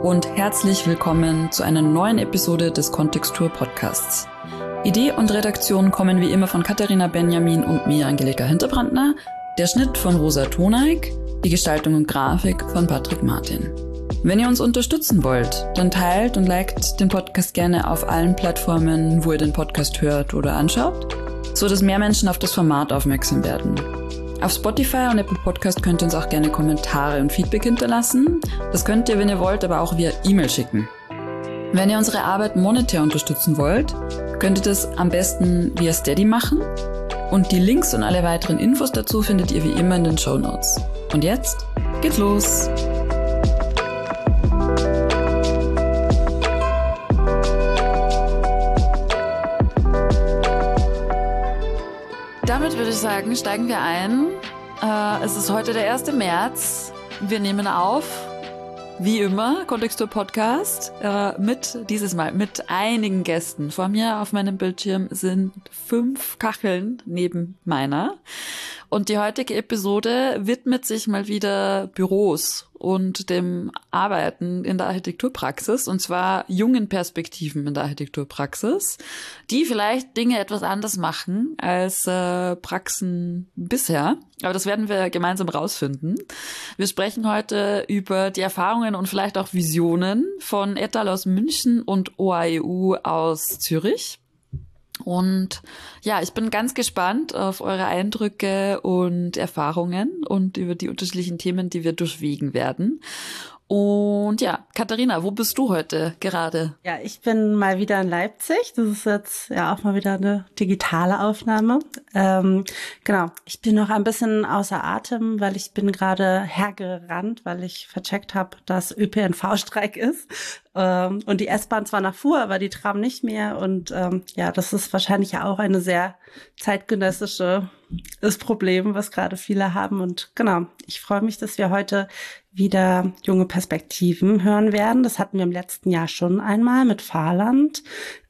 und herzlich willkommen zu einer neuen Episode des Kontextur Podcasts. Idee und Redaktion kommen wie immer von Katharina Benjamin und mir, Angelika Hinterbrandner, der Schnitt von Rosa Toneik, die Gestaltung und Grafik von Patrick Martin. Wenn ihr uns unterstützen wollt, dann teilt und liked den Podcast gerne auf allen Plattformen, wo ihr den Podcast hört oder anschaut, so dass mehr Menschen auf das Format aufmerksam werden. Auf Spotify und Apple Podcast könnt ihr uns auch gerne Kommentare und Feedback hinterlassen. Das könnt ihr, wenn ihr wollt, aber auch via E-Mail schicken. Wenn ihr unsere Arbeit monetär unterstützen wollt, könnt ihr das am besten via Steady machen. Und die Links und alle weiteren Infos dazu findet ihr wie immer in den Shownotes. Und jetzt geht's los! Damit würde ich sagen, steigen wir ein. Es ist heute der 1. März. Wir nehmen auf, wie immer, Kontextur Podcast, dieses Mal mit einigen Gästen. Vor mir auf meinem Bildschirm sind 5 Kacheln neben meiner. Und die heutige Episode widmet sich mal wieder Büros und dem Arbeiten in der Architekturpraxis, und zwar jungen Perspektiven in der Architekturpraxis, die vielleicht Dinge etwas anders machen als Praxen bisher. Aber das werden wir gemeinsam rausfinden. Wir sprechen heute über die Erfahrungen und vielleicht auch Visionen von Etal aus München und OAEU aus Zürich. Und ja, ich bin ganz gespannt auf eure Eindrücke und Erfahrungen und über die unterschiedlichen Themen, die wir durchwegen werden. Und ja, Katharina, wo bist du heute gerade? Ja, ich bin mal wieder in Leipzig. Das ist jetzt ja auch mal wieder eine digitale Aufnahme. Genau, ich bin noch ein bisschen außer Atem, weil ich bin gerade hergerannt, weil ich vercheckt habe, dass ÖPNV-Streik ist. Und die S-Bahn zwar noch fuhr, aber die Tram nicht mehr. Und ja, das ist wahrscheinlich ja auch eine sehr zeitgenössisches Problem, was gerade viele haben. Und genau, ich freue mich, dass wir heute wieder junge Perspektiven hören werden. Das hatten wir im letzten Jahr schon einmal mit Fahrland.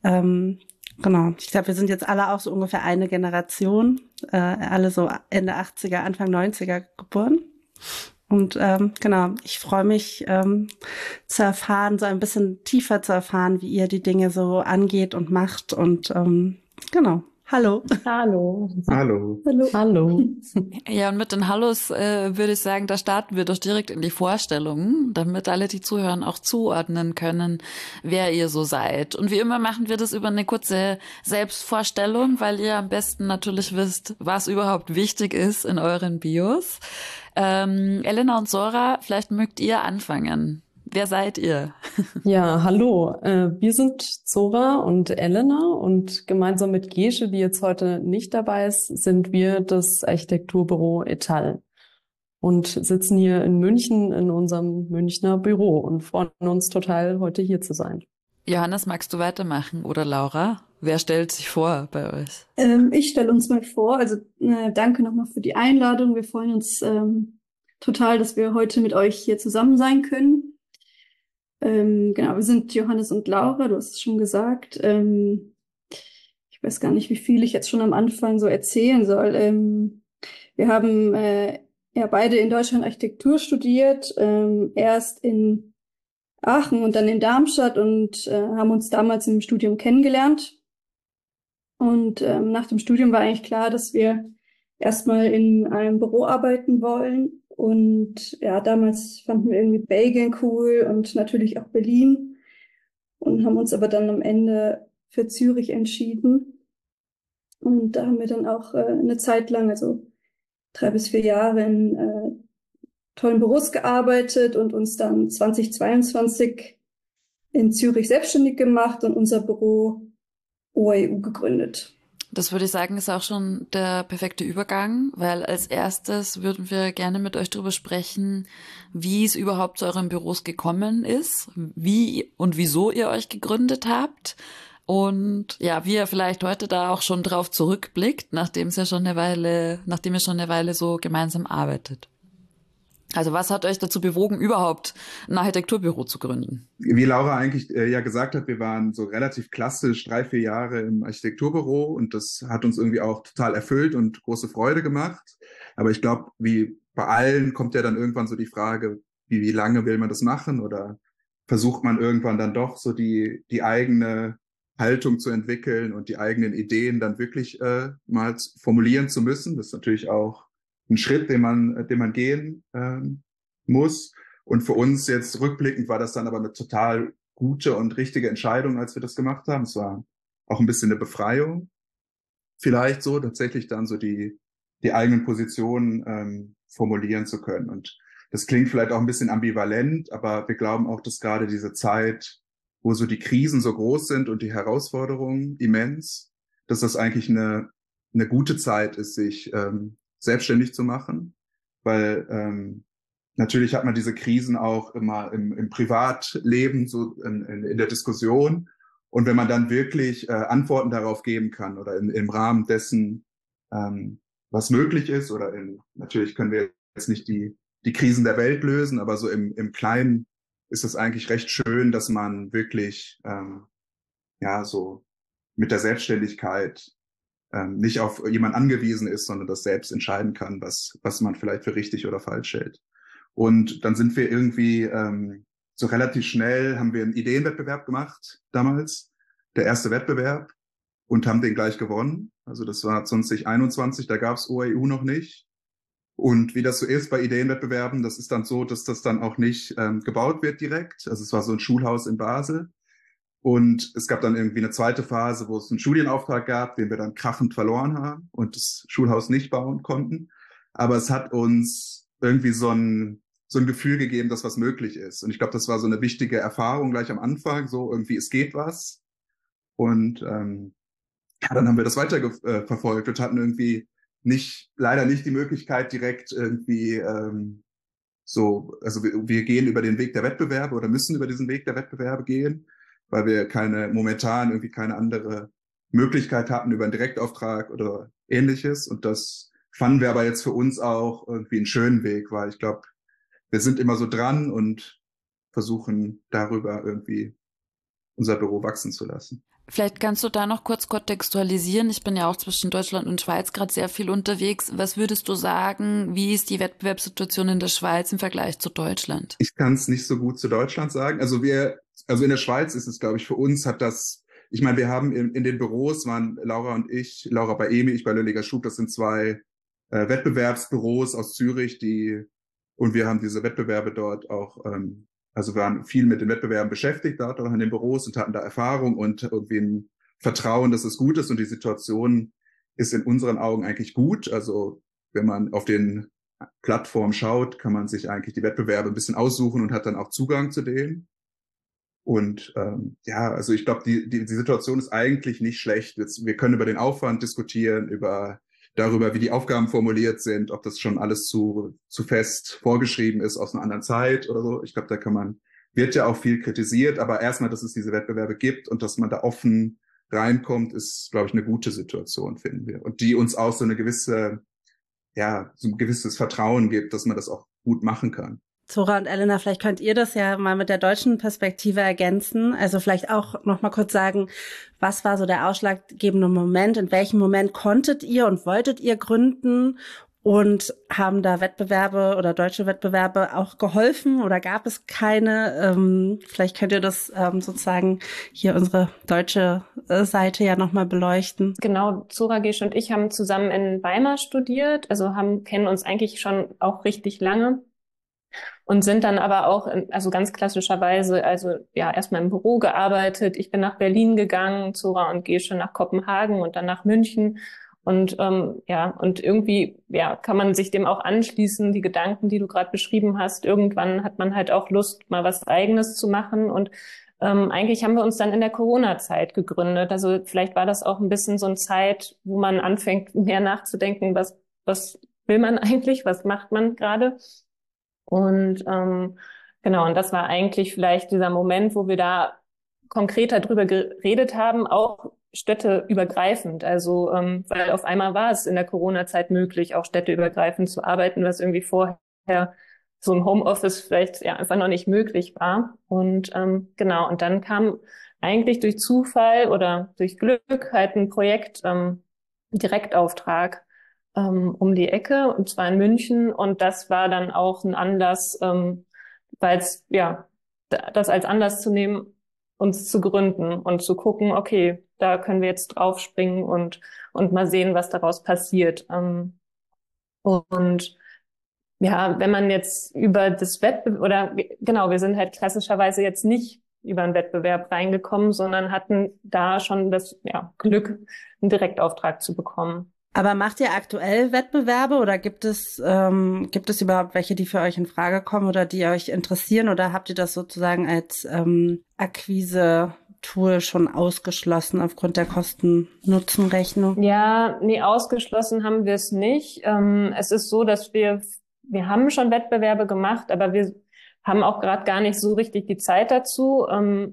Genau, ich glaube, wir sind jetzt alle auch so ungefähr eine Generation, alle so Ende 80er, Anfang 90er geboren. Und genau, ich freue mich zu erfahren, so ein bisschen tiefer zu erfahren, wie ihr die Dinge so angeht und macht. Und genau. Hallo. Hallo. Hallo. Hallo. Hallo. Ja, und mit den Hallos würde ich sagen, da starten wir doch direkt in die Vorstellung, damit alle, die zuhören, auch zuordnen können, wer ihr so seid. Und wie immer machen wir das über eine kurze Selbstvorstellung, weil ihr am besten natürlich wisst, was überhaupt wichtig ist in euren Bios. Elena und Zora, vielleicht mögt ihr anfangen. Wer seid ihr? Ja, hallo. Wir sind Zora und Elena und gemeinsam mit Gesche, die jetzt heute nicht dabei ist, sind wir das Architekturbüro Etal und sitzen hier in München in unserem Münchner Büro und freuen uns total, heute hier zu sein. Johannes, magst du weitermachen oder Laura? Wer stellt sich vor bei euch? Ich stelle uns mal vor. Also danke nochmal für die Einladung. Wir freuen uns total, dass wir heute mit euch hier zusammen sein können. Genau, wir sind Johannes und Laura, du hast es schon gesagt. Ich weiß gar nicht, wie viel ich jetzt schon am Anfang so erzählen soll. Wir haben ja beide in Deutschland Architektur studiert, erst in Aachen und dann in Darmstadt und haben uns damals im Studium kennengelernt. Und nach dem Studium war eigentlich klar, dass wir erstmal in einem Büro arbeiten wollen. Und ja, damals fanden wir irgendwie Belgien cool und natürlich auch Berlin und haben uns aber dann am Ende für Zürich entschieden. Und da haben wir dann auch eine Zeit lang, also 3 bis 4 Jahre in tollen Büros gearbeitet und uns dann 2022 in Zürich selbstständig gemacht und unser Büro OAEU gegründet. Das würde ich sagen, ist auch schon der perfekte Übergang, weil als erstes würden wir gerne mit euch darüber sprechen, wie es überhaupt zu euren Büros gekommen ist, wie und wieso ihr euch gegründet habt und ja, wie ihr vielleicht heute da auch schon drauf zurückblickt, nachdem ihr schon eine Weile so gemeinsam arbeitet. Also was hat euch dazu bewogen, überhaupt ein Architekturbüro zu gründen? Wie Laura eigentlich ja gesagt hat, wir waren so relativ klassisch 3, 4 Jahre im Architekturbüro und das hat uns irgendwie auch total erfüllt und große Freude gemacht. Aber ich glaube, wie bei allen kommt ja dann irgendwann so die Frage, wie lange will man das machen oder versucht man irgendwann dann doch so die eigene Haltung zu entwickeln und die eigenen Ideen dann wirklich mal formulieren zu müssen. Das ist natürlich auch ein Schritt, den man gehen muss. Und für uns jetzt rückblickend war das dann aber eine total gute und richtige Entscheidung, als wir das gemacht haben. Es war auch ein bisschen eine Befreiung. Vielleicht so tatsächlich dann so die eigenen Positionen formulieren zu können. Und das klingt vielleicht auch ein bisschen ambivalent, aber wir glauben auch, dass gerade diese Zeit, wo so die Krisen so groß sind und die Herausforderungen immens, dass das eigentlich eine gute Zeit ist, sich selbstständig zu machen, weil natürlich hat man diese Krisen auch immer im Privatleben, so in der Diskussion. Und wenn man dann wirklich Antworten darauf geben kann oder im Rahmen dessen, was möglich ist, oder natürlich können wir jetzt nicht die Krisen der Welt lösen, aber so im Kleinen ist es eigentlich recht schön, dass man wirklich so mit der Selbstständigkeit nicht auf jemand angewiesen ist, sondern das selbst entscheiden kann, was man vielleicht für richtig oder falsch hält. Und dann sind wir irgendwie so relativ schnell, haben wir einen Ideenwettbewerb gemacht damals, der erste Wettbewerb, und haben den gleich gewonnen. Also das war 2021, da gab es OEU noch nicht. Und wie das so ist bei Ideenwettbewerben, das ist dann so, dass das dann auch nicht gebaut wird direkt. Also es war so ein Schulhaus in Basel. Und es gab dann irgendwie eine zweite Phase, wo es einen Studienauftrag gab, den wir dann krachend verloren haben und das Schulhaus nicht bauen konnten. Aber es hat uns irgendwie so ein Gefühl gegeben, dass was möglich ist. Und ich glaube, das war so eine wichtige Erfahrung gleich am Anfang, so irgendwie, es geht was. Und dann haben wir das weiter verfolgt und hatten irgendwie leider nicht die Möglichkeit direkt irgendwie also wir gehen über den Weg der Wettbewerbe oder müssen über diesen Weg der Wettbewerbe gehen, weil wir momentan irgendwie keine andere Möglichkeit hatten über einen Direktauftrag oder ähnliches. Und das fanden wir aber jetzt für uns auch irgendwie einen schönen Weg, weil ich glaube, wir sind immer so dran und versuchen darüber irgendwie unser Büro wachsen zu lassen. Vielleicht kannst du da noch kurz kontextualisieren. Ich bin ja auch zwischen Deutschland und Schweiz gerade sehr viel unterwegs. Was würdest du sagen, wie ist die Wettbewerbssituation in der Schweiz im Vergleich zu Deutschland? Ich kann es nicht so gut zu Deutschland sagen. Also in der Schweiz ist es, glaube ich, für uns ich meine, wir haben in den Büros waren Laura und ich, Laura bei EMI, ich bei Lölliger Schub, das sind zwei Wettbewerbsbüros aus Zürich, und wir haben diese Wettbewerbe dort auch, also wir waren viel mit den Wettbewerben beschäftigt dort auch in den Büros und hatten da Erfahrung und irgendwie ein Vertrauen, dass es gut ist, und die Situation ist in unseren Augen eigentlich gut. Also wenn man auf den Plattformen schaut, kann man sich eigentlich die Wettbewerbe ein bisschen aussuchen und hat dann auch Zugang zu denen. Und also ich glaube, die Situation ist eigentlich nicht schlecht. Wir können über den Aufwand diskutieren, darüber, wie die Aufgaben formuliert sind, ob das schon alles zu fest vorgeschrieben ist aus einer anderen Zeit oder so. Ich glaube, wird ja auch viel kritisiert, aber erstmal, dass es diese Wettbewerbe gibt und dass man da offen reinkommt, ist, glaube ich, eine gute Situation, finden wir. Und die uns auch so ein gewisses Vertrauen gibt, dass man das auch gut machen kann. Zora und Elena, vielleicht könnt ihr das ja mal mit der deutschen Perspektive ergänzen. Also vielleicht auch noch mal kurz sagen, was war so der ausschlaggebende Moment? In welchem Moment konntet ihr und wolltet ihr gründen? Und haben da Wettbewerbe oder deutsche Wettbewerbe auch geholfen oder gab es keine? Vielleicht könnt ihr das sozusagen hier unsere deutsche Seite ja noch mal beleuchten. Genau, Zora, Gesche und ich haben zusammen in Weimar studiert, also kennen uns eigentlich schon auch richtig lange. Und sind dann aber auch, also ganz klassischerweise, also ja, erstmal im Büro gearbeitet. Ich bin nach Berlin gegangen, Zora und Gesche nach Kopenhagen und dann nach München. Und und irgendwie kann man sich dem auch anschließen, die Gedanken, die du gerade beschrieben hast. Irgendwann hat man halt auch Lust, mal was Eigenes zu machen. Und eigentlich haben wir uns dann in der Corona-Zeit gegründet. Also vielleicht war das auch ein bisschen so eine Zeit, wo man anfängt, mehr nachzudenken, was will man eigentlich, was macht man gerade? Und genau, und das war eigentlich vielleicht dieser Moment, wo wir da konkreter drüber geredet haben, auch städteübergreifend. Also weil auf einmal war es in der Corona-Zeit möglich, auch städteübergreifend zu arbeiten, was irgendwie vorher so im Homeoffice vielleicht einfach noch nicht möglich war. Und genau, und dann kam eigentlich durch Zufall oder durch Glück halt ein Projekt, Direktauftrag um die Ecke, und zwar in München. Und das war dann auch ein Anlass, weil es das als Anlass zu nehmen, uns zu gründen und zu gucken, okay, da können wir jetzt draufspringen und mal sehen, was daraus passiert. Und ja, wenn man jetzt über das Wettbewerb, oder genau, wir sind halt klassischerweise jetzt nicht über einen Wettbewerb reingekommen, sondern hatten da schon das Glück, einen Direktauftrag zu bekommen. Aber macht ihr aktuell Wettbewerbe oder gibt es überhaupt welche, die für euch in Frage kommen oder die euch interessieren, oder habt ihr das sozusagen als Akquise-Tool schon ausgeschlossen aufgrund der Kosten-Nutzen-Rechnung? Ja, nee, ausgeschlossen haben wir es nicht. Es ist so, dass wir haben schon Wettbewerbe gemacht, aber wir haben auch gerade gar nicht so richtig die Zeit dazu.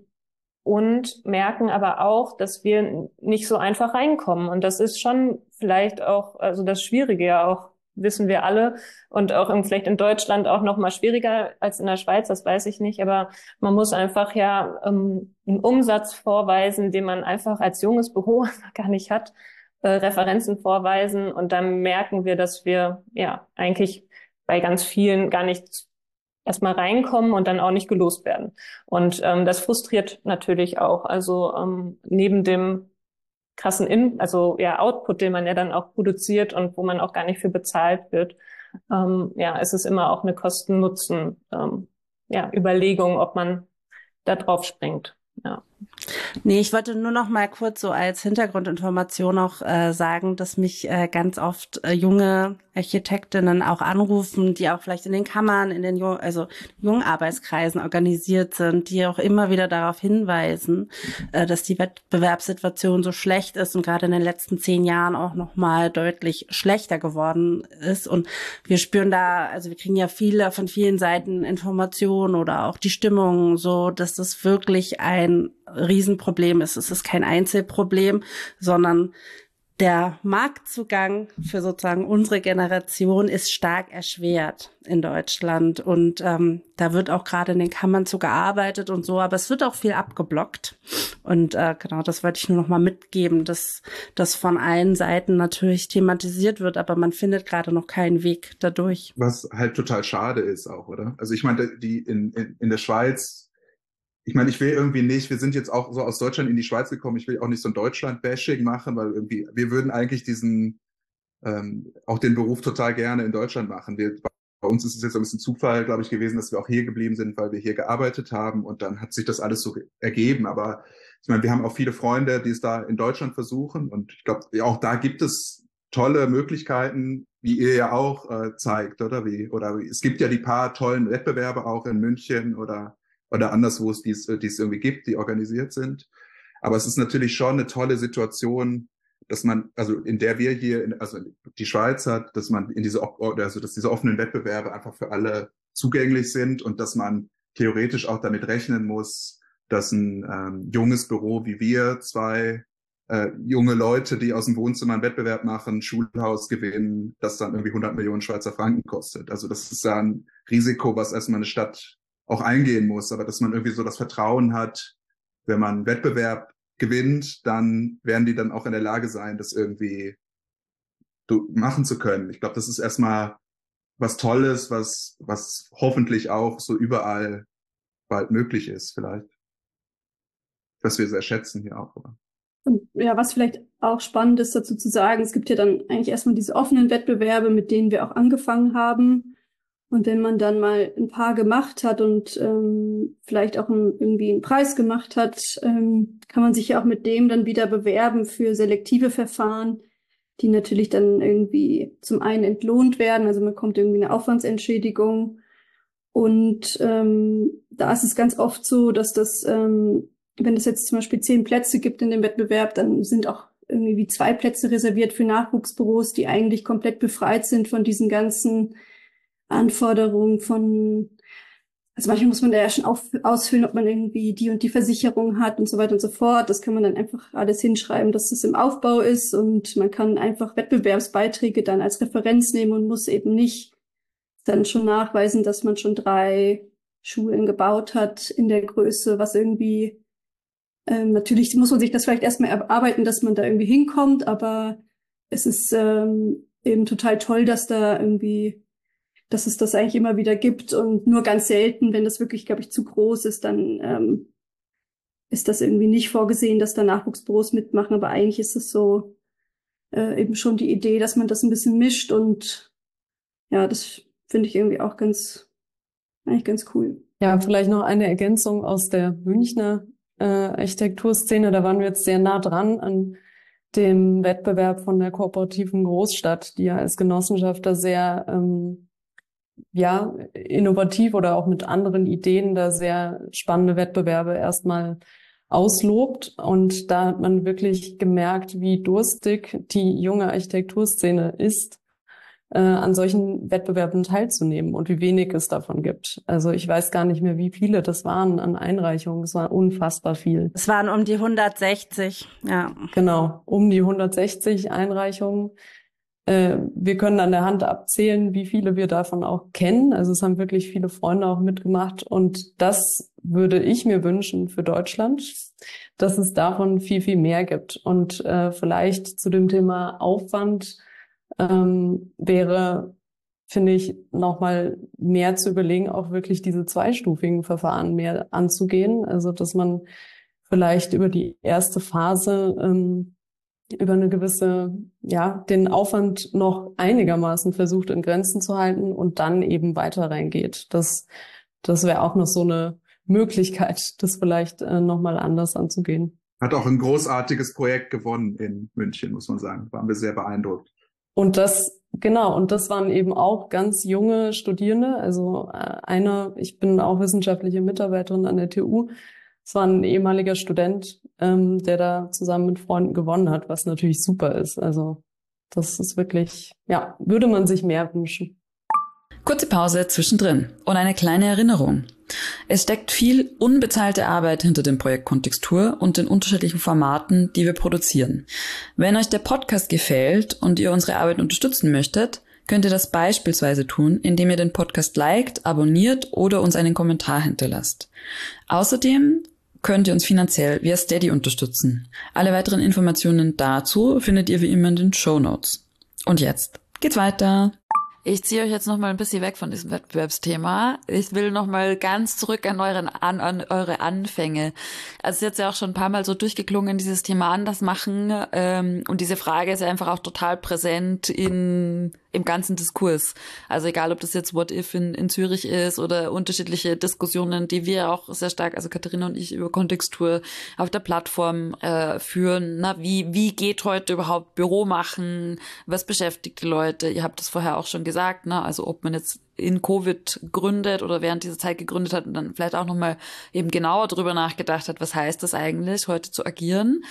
Und merken aber auch, dass wir nicht so einfach reinkommen. Und das ist schon vielleicht auch, also das Schwierige ja auch, wissen wir alle. Und auch vielleicht in Deutschland auch noch mal schwieriger als in der Schweiz, das weiß ich nicht. Aber man muss einfach einen Umsatz vorweisen, den man einfach als junges Büro gar nicht hat, Referenzen vorweisen. Und dann merken wir, dass wir eigentlich bei ganz vielen gar nicht erstmal reinkommen und dann auch nicht gelost werden. Und das frustriert natürlich auch. Also neben dem krassen Output, den man ja dann auch produziert und wo man auch gar nicht für bezahlt wird, es ist immer auch eine Kosten-Nutzen Überlegung, ob man da drauf springt. Ja. Nee, ich wollte nur noch mal kurz so als Hintergrundinformation auch sagen, dass mich ganz oft junge Architektinnen auch anrufen, die auch vielleicht in den Kammern, in den jungen Arbeitskreisen organisiert sind, die auch immer wieder darauf hinweisen, dass die Wettbewerbssituation so schlecht ist und gerade in den letzten 10 Jahren auch noch mal deutlich schlechter geworden ist. Und wir spüren da, also wir kriegen ja von vielen Seiten Informationen oder auch die Stimmung so, dass das wirklich ein Riesenproblem ist. Es ist kein Einzelproblem, sondern der Marktzugang für sozusagen unsere Generation ist stark erschwert in Deutschland. Und da wird auch gerade in den Kammern zu gearbeitet und so, aber es wird auch viel abgeblockt. Und genau, das wollte ich nur noch mal mitgeben, dass das von allen Seiten natürlich thematisiert wird, aber man findet gerade noch keinen Weg dadurch. Was halt total schade ist auch, oder? Also ich meine, die in der Schweiz, ich meine, ich will irgendwie nicht, wir sind jetzt auch so aus Deutschland in die Schweiz gekommen, ich will auch nicht so ein Deutschland-Bashing machen, weil irgendwie, wir würden eigentlich auch den Beruf total gerne in Deutschland machen. Bei uns ist es jetzt ein bisschen Zufall, glaube ich, gewesen, dass wir auch hier geblieben sind, weil wir hier gearbeitet haben und dann hat sich das alles so ergeben. Aber ich meine, wir haben auch viele Freunde, die es da in Deutschland versuchen und ich glaube, auch da gibt es tolle Möglichkeiten, wie ihr ja auch zeigt, oder es gibt ja die paar tollen Wettbewerbe auch in München oder anderswo die es irgendwie gibt, die organisiert sind. Aber es ist natürlich schon eine tolle Situation, dass man, also in der wir hier, also die Schweiz hat, dass man dass diese offenen Wettbewerbe einfach für alle zugänglich sind und dass man theoretisch auch damit rechnen muss, dass ein junges Büro wie wir, 2 junge Leute, die aus dem Wohnzimmer einen Wettbewerb machen, Schulhaus gewinnen, das dann irgendwie 100 Millionen Schweizer Franken kostet. Also das ist ja ein Risiko, was erstmal eine Stadt auch eingehen muss, aber dass man irgendwie so das Vertrauen hat, wenn man einen Wettbewerb gewinnt, dann werden die dann auch in der Lage sein, das irgendwie machen zu können. Ich glaube, das ist erstmal was Tolles, was hoffentlich auch so überall bald möglich ist, vielleicht. Was wir sehr schätzen hier auch, oder? Und ja, was vielleicht auch spannend ist dazu zu sagen, es gibt ja dann eigentlich erstmal diese offenen Wettbewerbe, mit denen wir auch angefangen haben. Und wenn man dann mal ein paar gemacht hat und vielleicht auch irgendwie einen Preis gemacht hat, kann man sich ja auch mit dem dann wieder bewerben für selektive Verfahren, die natürlich dann irgendwie zum einen entlohnt werden. Also man bekommt irgendwie eine Aufwandsentschädigung. Und da ist es ganz oft so, dass wenn es jetzt zum Beispiel 10 Plätze gibt in dem Wettbewerb, dann sind auch irgendwie 2 Plätze reserviert für Nachwuchsbüros, die eigentlich komplett befreit sind von diesen ganzen Anforderungen also manchmal muss man da ja schon ausfüllen, ob man irgendwie die und die Versicherung hat und so weiter und so fort. Das kann man dann einfach alles hinschreiben, dass das im Aufbau ist und man kann einfach Wettbewerbsbeiträge dann als Referenz nehmen und muss eben nicht dann schon nachweisen, dass man schon 3 Schulen gebaut hat in der Größe, was irgendwie, natürlich muss man sich das vielleicht erstmal erarbeiten, dass man da irgendwie hinkommt, aber es ist eben total toll, dass dass es das eigentlich immer wieder gibt und nur ganz selten, wenn das wirklich, glaube ich, zu groß ist, dann ist das irgendwie nicht vorgesehen, dass da Nachwuchsbüros mitmachen. Aber eigentlich ist es so eben schon die Idee, dass man das ein bisschen mischt und ja, das finde ich irgendwie auch eigentlich ganz cool. Ja, vielleicht noch eine Ergänzung aus der Münchner Architekturszene. Da waren wir jetzt sehr nah dran an dem Wettbewerb von der kooperativen Großstadt, die ja als Genossenschaft da sehr innovativ oder auch mit anderen Ideen da sehr spannende Wettbewerbe erstmal auslobt. Und da hat man wirklich gemerkt, wie durstig die junge Architekturszene ist, an solchen Wettbewerben teilzunehmen und wie wenig es davon gibt. Also ich weiß gar nicht mehr, wie viele das waren an Einreichungen. Es war unfassbar viel. Es waren um die 160, ja. Genau, um die 160 Einreichungen. Wir können an der Hand abzählen, wie viele wir davon auch kennen. Also es haben wirklich viele Freunde auch mitgemacht. Und das würde ich mir wünschen für Deutschland, dass es davon viel, viel mehr gibt. Und vielleicht zu dem Thema Aufwand wäre, finde ich, nochmal mehr zu überlegen, auch wirklich diese zweistufigen Verfahren mehr anzugehen. Also, dass man vielleicht über die erste Phase über eine gewisse, den Aufwand noch einigermaßen versucht in Grenzen zu halten und dann eben weiter reingeht. Das wäre auch noch so eine Möglichkeit, das vielleicht nochmal anders anzugehen. Hat auch ein großartiges Projekt gewonnen in München, muss man sagen. Waren wir sehr beeindruckt. Und das waren eben auch ganz junge Studierende. Also ich bin auch wissenschaftliche Mitarbeiterin an der TU. Es war ein ehemaliger Student, der da zusammen mit Freunden gewonnen hat, was natürlich super ist. Also das ist wirklich, würde man sich mehr wünschen. Kurze Pause zwischendrin und eine kleine Erinnerung. Es steckt viel unbezahlte Arbeit hinter dem Projekt Kontextur und den unterschiedlichen Formaten, die wir produzieren. Wenn euch der Podcast gefällt und ihr unsere Arbeit unterstützen möchtet, könnt ihr das beispielsweise tun, indem ihr den Podcast liked, abonniert oder uns einen Kommentar hinterlasst. Außerdem könnt ihr uns finanziell via Steady unterstützen. Alle weiteren Informationen dazu findet ihr wie immer in den Shownotes. Und jetzt geht's weiter. Ich ziehe euch jetzt noch mal ein bisschen weg von diesem Wettbewerbsthema. Ich will noch mal ganz zurück an eure Anfänge. Also es ist jetzt ja auch schon ein paar Mal so durchgeklungen, dieses Thema anders machen. Und diese Frage ist ja einfach auch total präsent im ganzen Diskurs. Also egal, ob das jetzt What If in Zürich ist oder unterschiedliche Diskussionen, die wir auch sehr stark, also Katharina und ich, über Kontextur auf der Plattform führen. Na, wie geht heute überhaupt Büro machen? Was beschäftigt die Leute? Ihr habt das vorher auch schon gesagt, ne? Also ob man jetzt in Covid gründet oder während dieser Zeit gegründet hat und dann vielleicht auch nochmal eben genauer drüber nachgedacht hat, was heißt das eigentlich, heute zu agieren.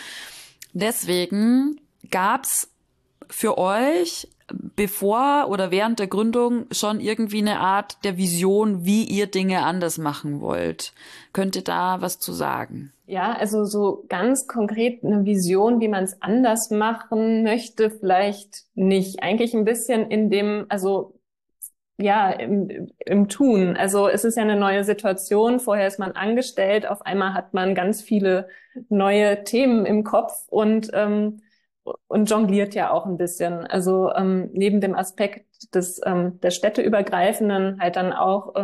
Deswegen gab's für euch bevor oder während der Gründung schon irgendwie eine Art der Vision, wie ihr Dinge anders machen wollt. Könnt ihr da was zu sagen? Ja, also so ganz konkret eine Vision, wie man es anders machen möchte, vielleicht nicht. Eigentlich ein bisschen in dem, also ja, im Tun. Also es ist ja eine neue Situation. Vorher ist man angestellt, auf einmal hat man ganz viele neue Themen im Kopf und jongliert ja auch ein bisschen. Also neben dem Aspekt der städteübergreifenden halt dann auch,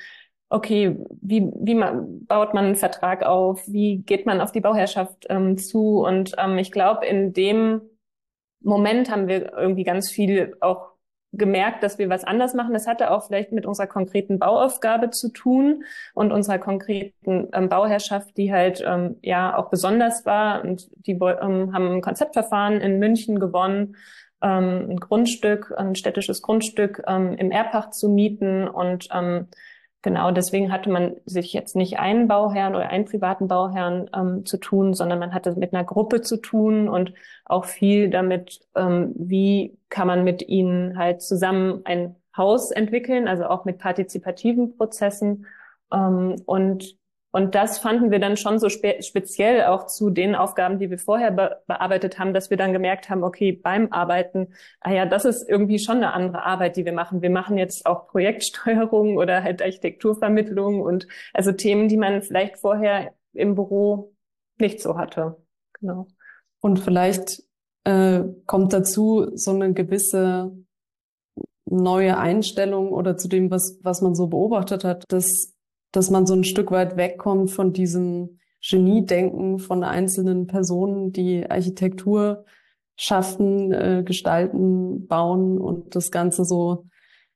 okay, wie baut man einen Vertrag auf? Wie geht man auf die Bauherrschaft zu? Und ich glaube, in dem Moment haben wir irgendwie ganz viel auch gemerkt, dass wir was anders machen. Das hatte auch vielleicht mit unserer konkreten Bauaufgabe zu tun und unserer konkreten Bauherrschaft, die halt auch besonders war. Und die haben ein Konzeptverfahren in München gewonnen, ein Grundstück, ein städtisches Grundstück im Erbpacht zu mieten. Und genau deswegen hatte man sich jetzt nicht einen Bauherrn oder einen privaten Bauherrn zu tun, sondern man hatte mit einer Gruppe zu tun und auch viel damit, wie kann man mit ihnen halt zusammen ein Haus entwickeln, also auch mit partizipativen Prozessen. Und das fanden wir dann schon so speziell auch zu den Aufgaben, die wir vorher bearbeitet haben, dass wir dann gemerkt haben, okay, beim Arbeiten, das ist irgendwie schon eine andere Arbeit, die wir machen. Wir machen jetzt auch Projektsteuerung oder halt Architekturvermittlung und also Themen, die man vielleicht vorher im Büro nicht so hatte. Genau. Und vielleicht kommt dazu so eine gewisse neue Einstellung oder zu dem, was man so beobachtet hat, dass man so ein Stück weit wegkommt von diesem Geniedenken von einzelnen Personen, die Architektur schaffen, gestalten, bauen und das Ganze so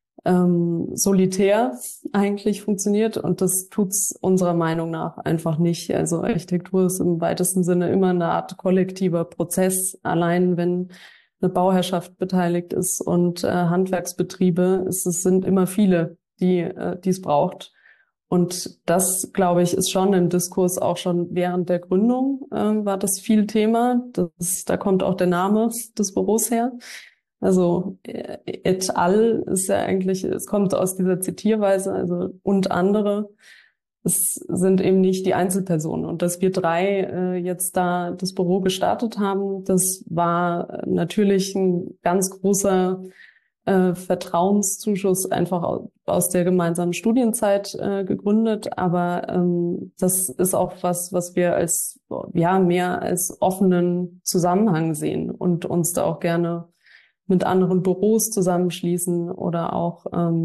solitär eigentlich funktioniert. Und das tut's unserer Meinung nach einfach nicht. Also Architektur ist im weitesten Sinne immer eine Art kollektiver Prozess. Allein wenn eine Bauherrschaft beteiligt ist und Handwerksbetriebe, es sind immer viele, die es braucht. Und das, glaube ich, ist schon im Diskurs auch schon während der Gründung war das viel Thema. Da kommt auch der Name des Büros her. Also et al. Ist ja eigentlich, es kommt aus dieser Zitierweise, also und andere. Es sind eben nicht die Einzelpersonen. Und dass wir drei jetzt da das Büro gestartet haben, das war natürlich ein ganz großer Vertrauenszuschuss einfach aus der gemeinsamen Studienzeit gegründet. Aber das ist auch was wir als mehr als offenen Zusammenhang sehen und uns da auch gerne mit anderen Büros zusammenschließen oder auch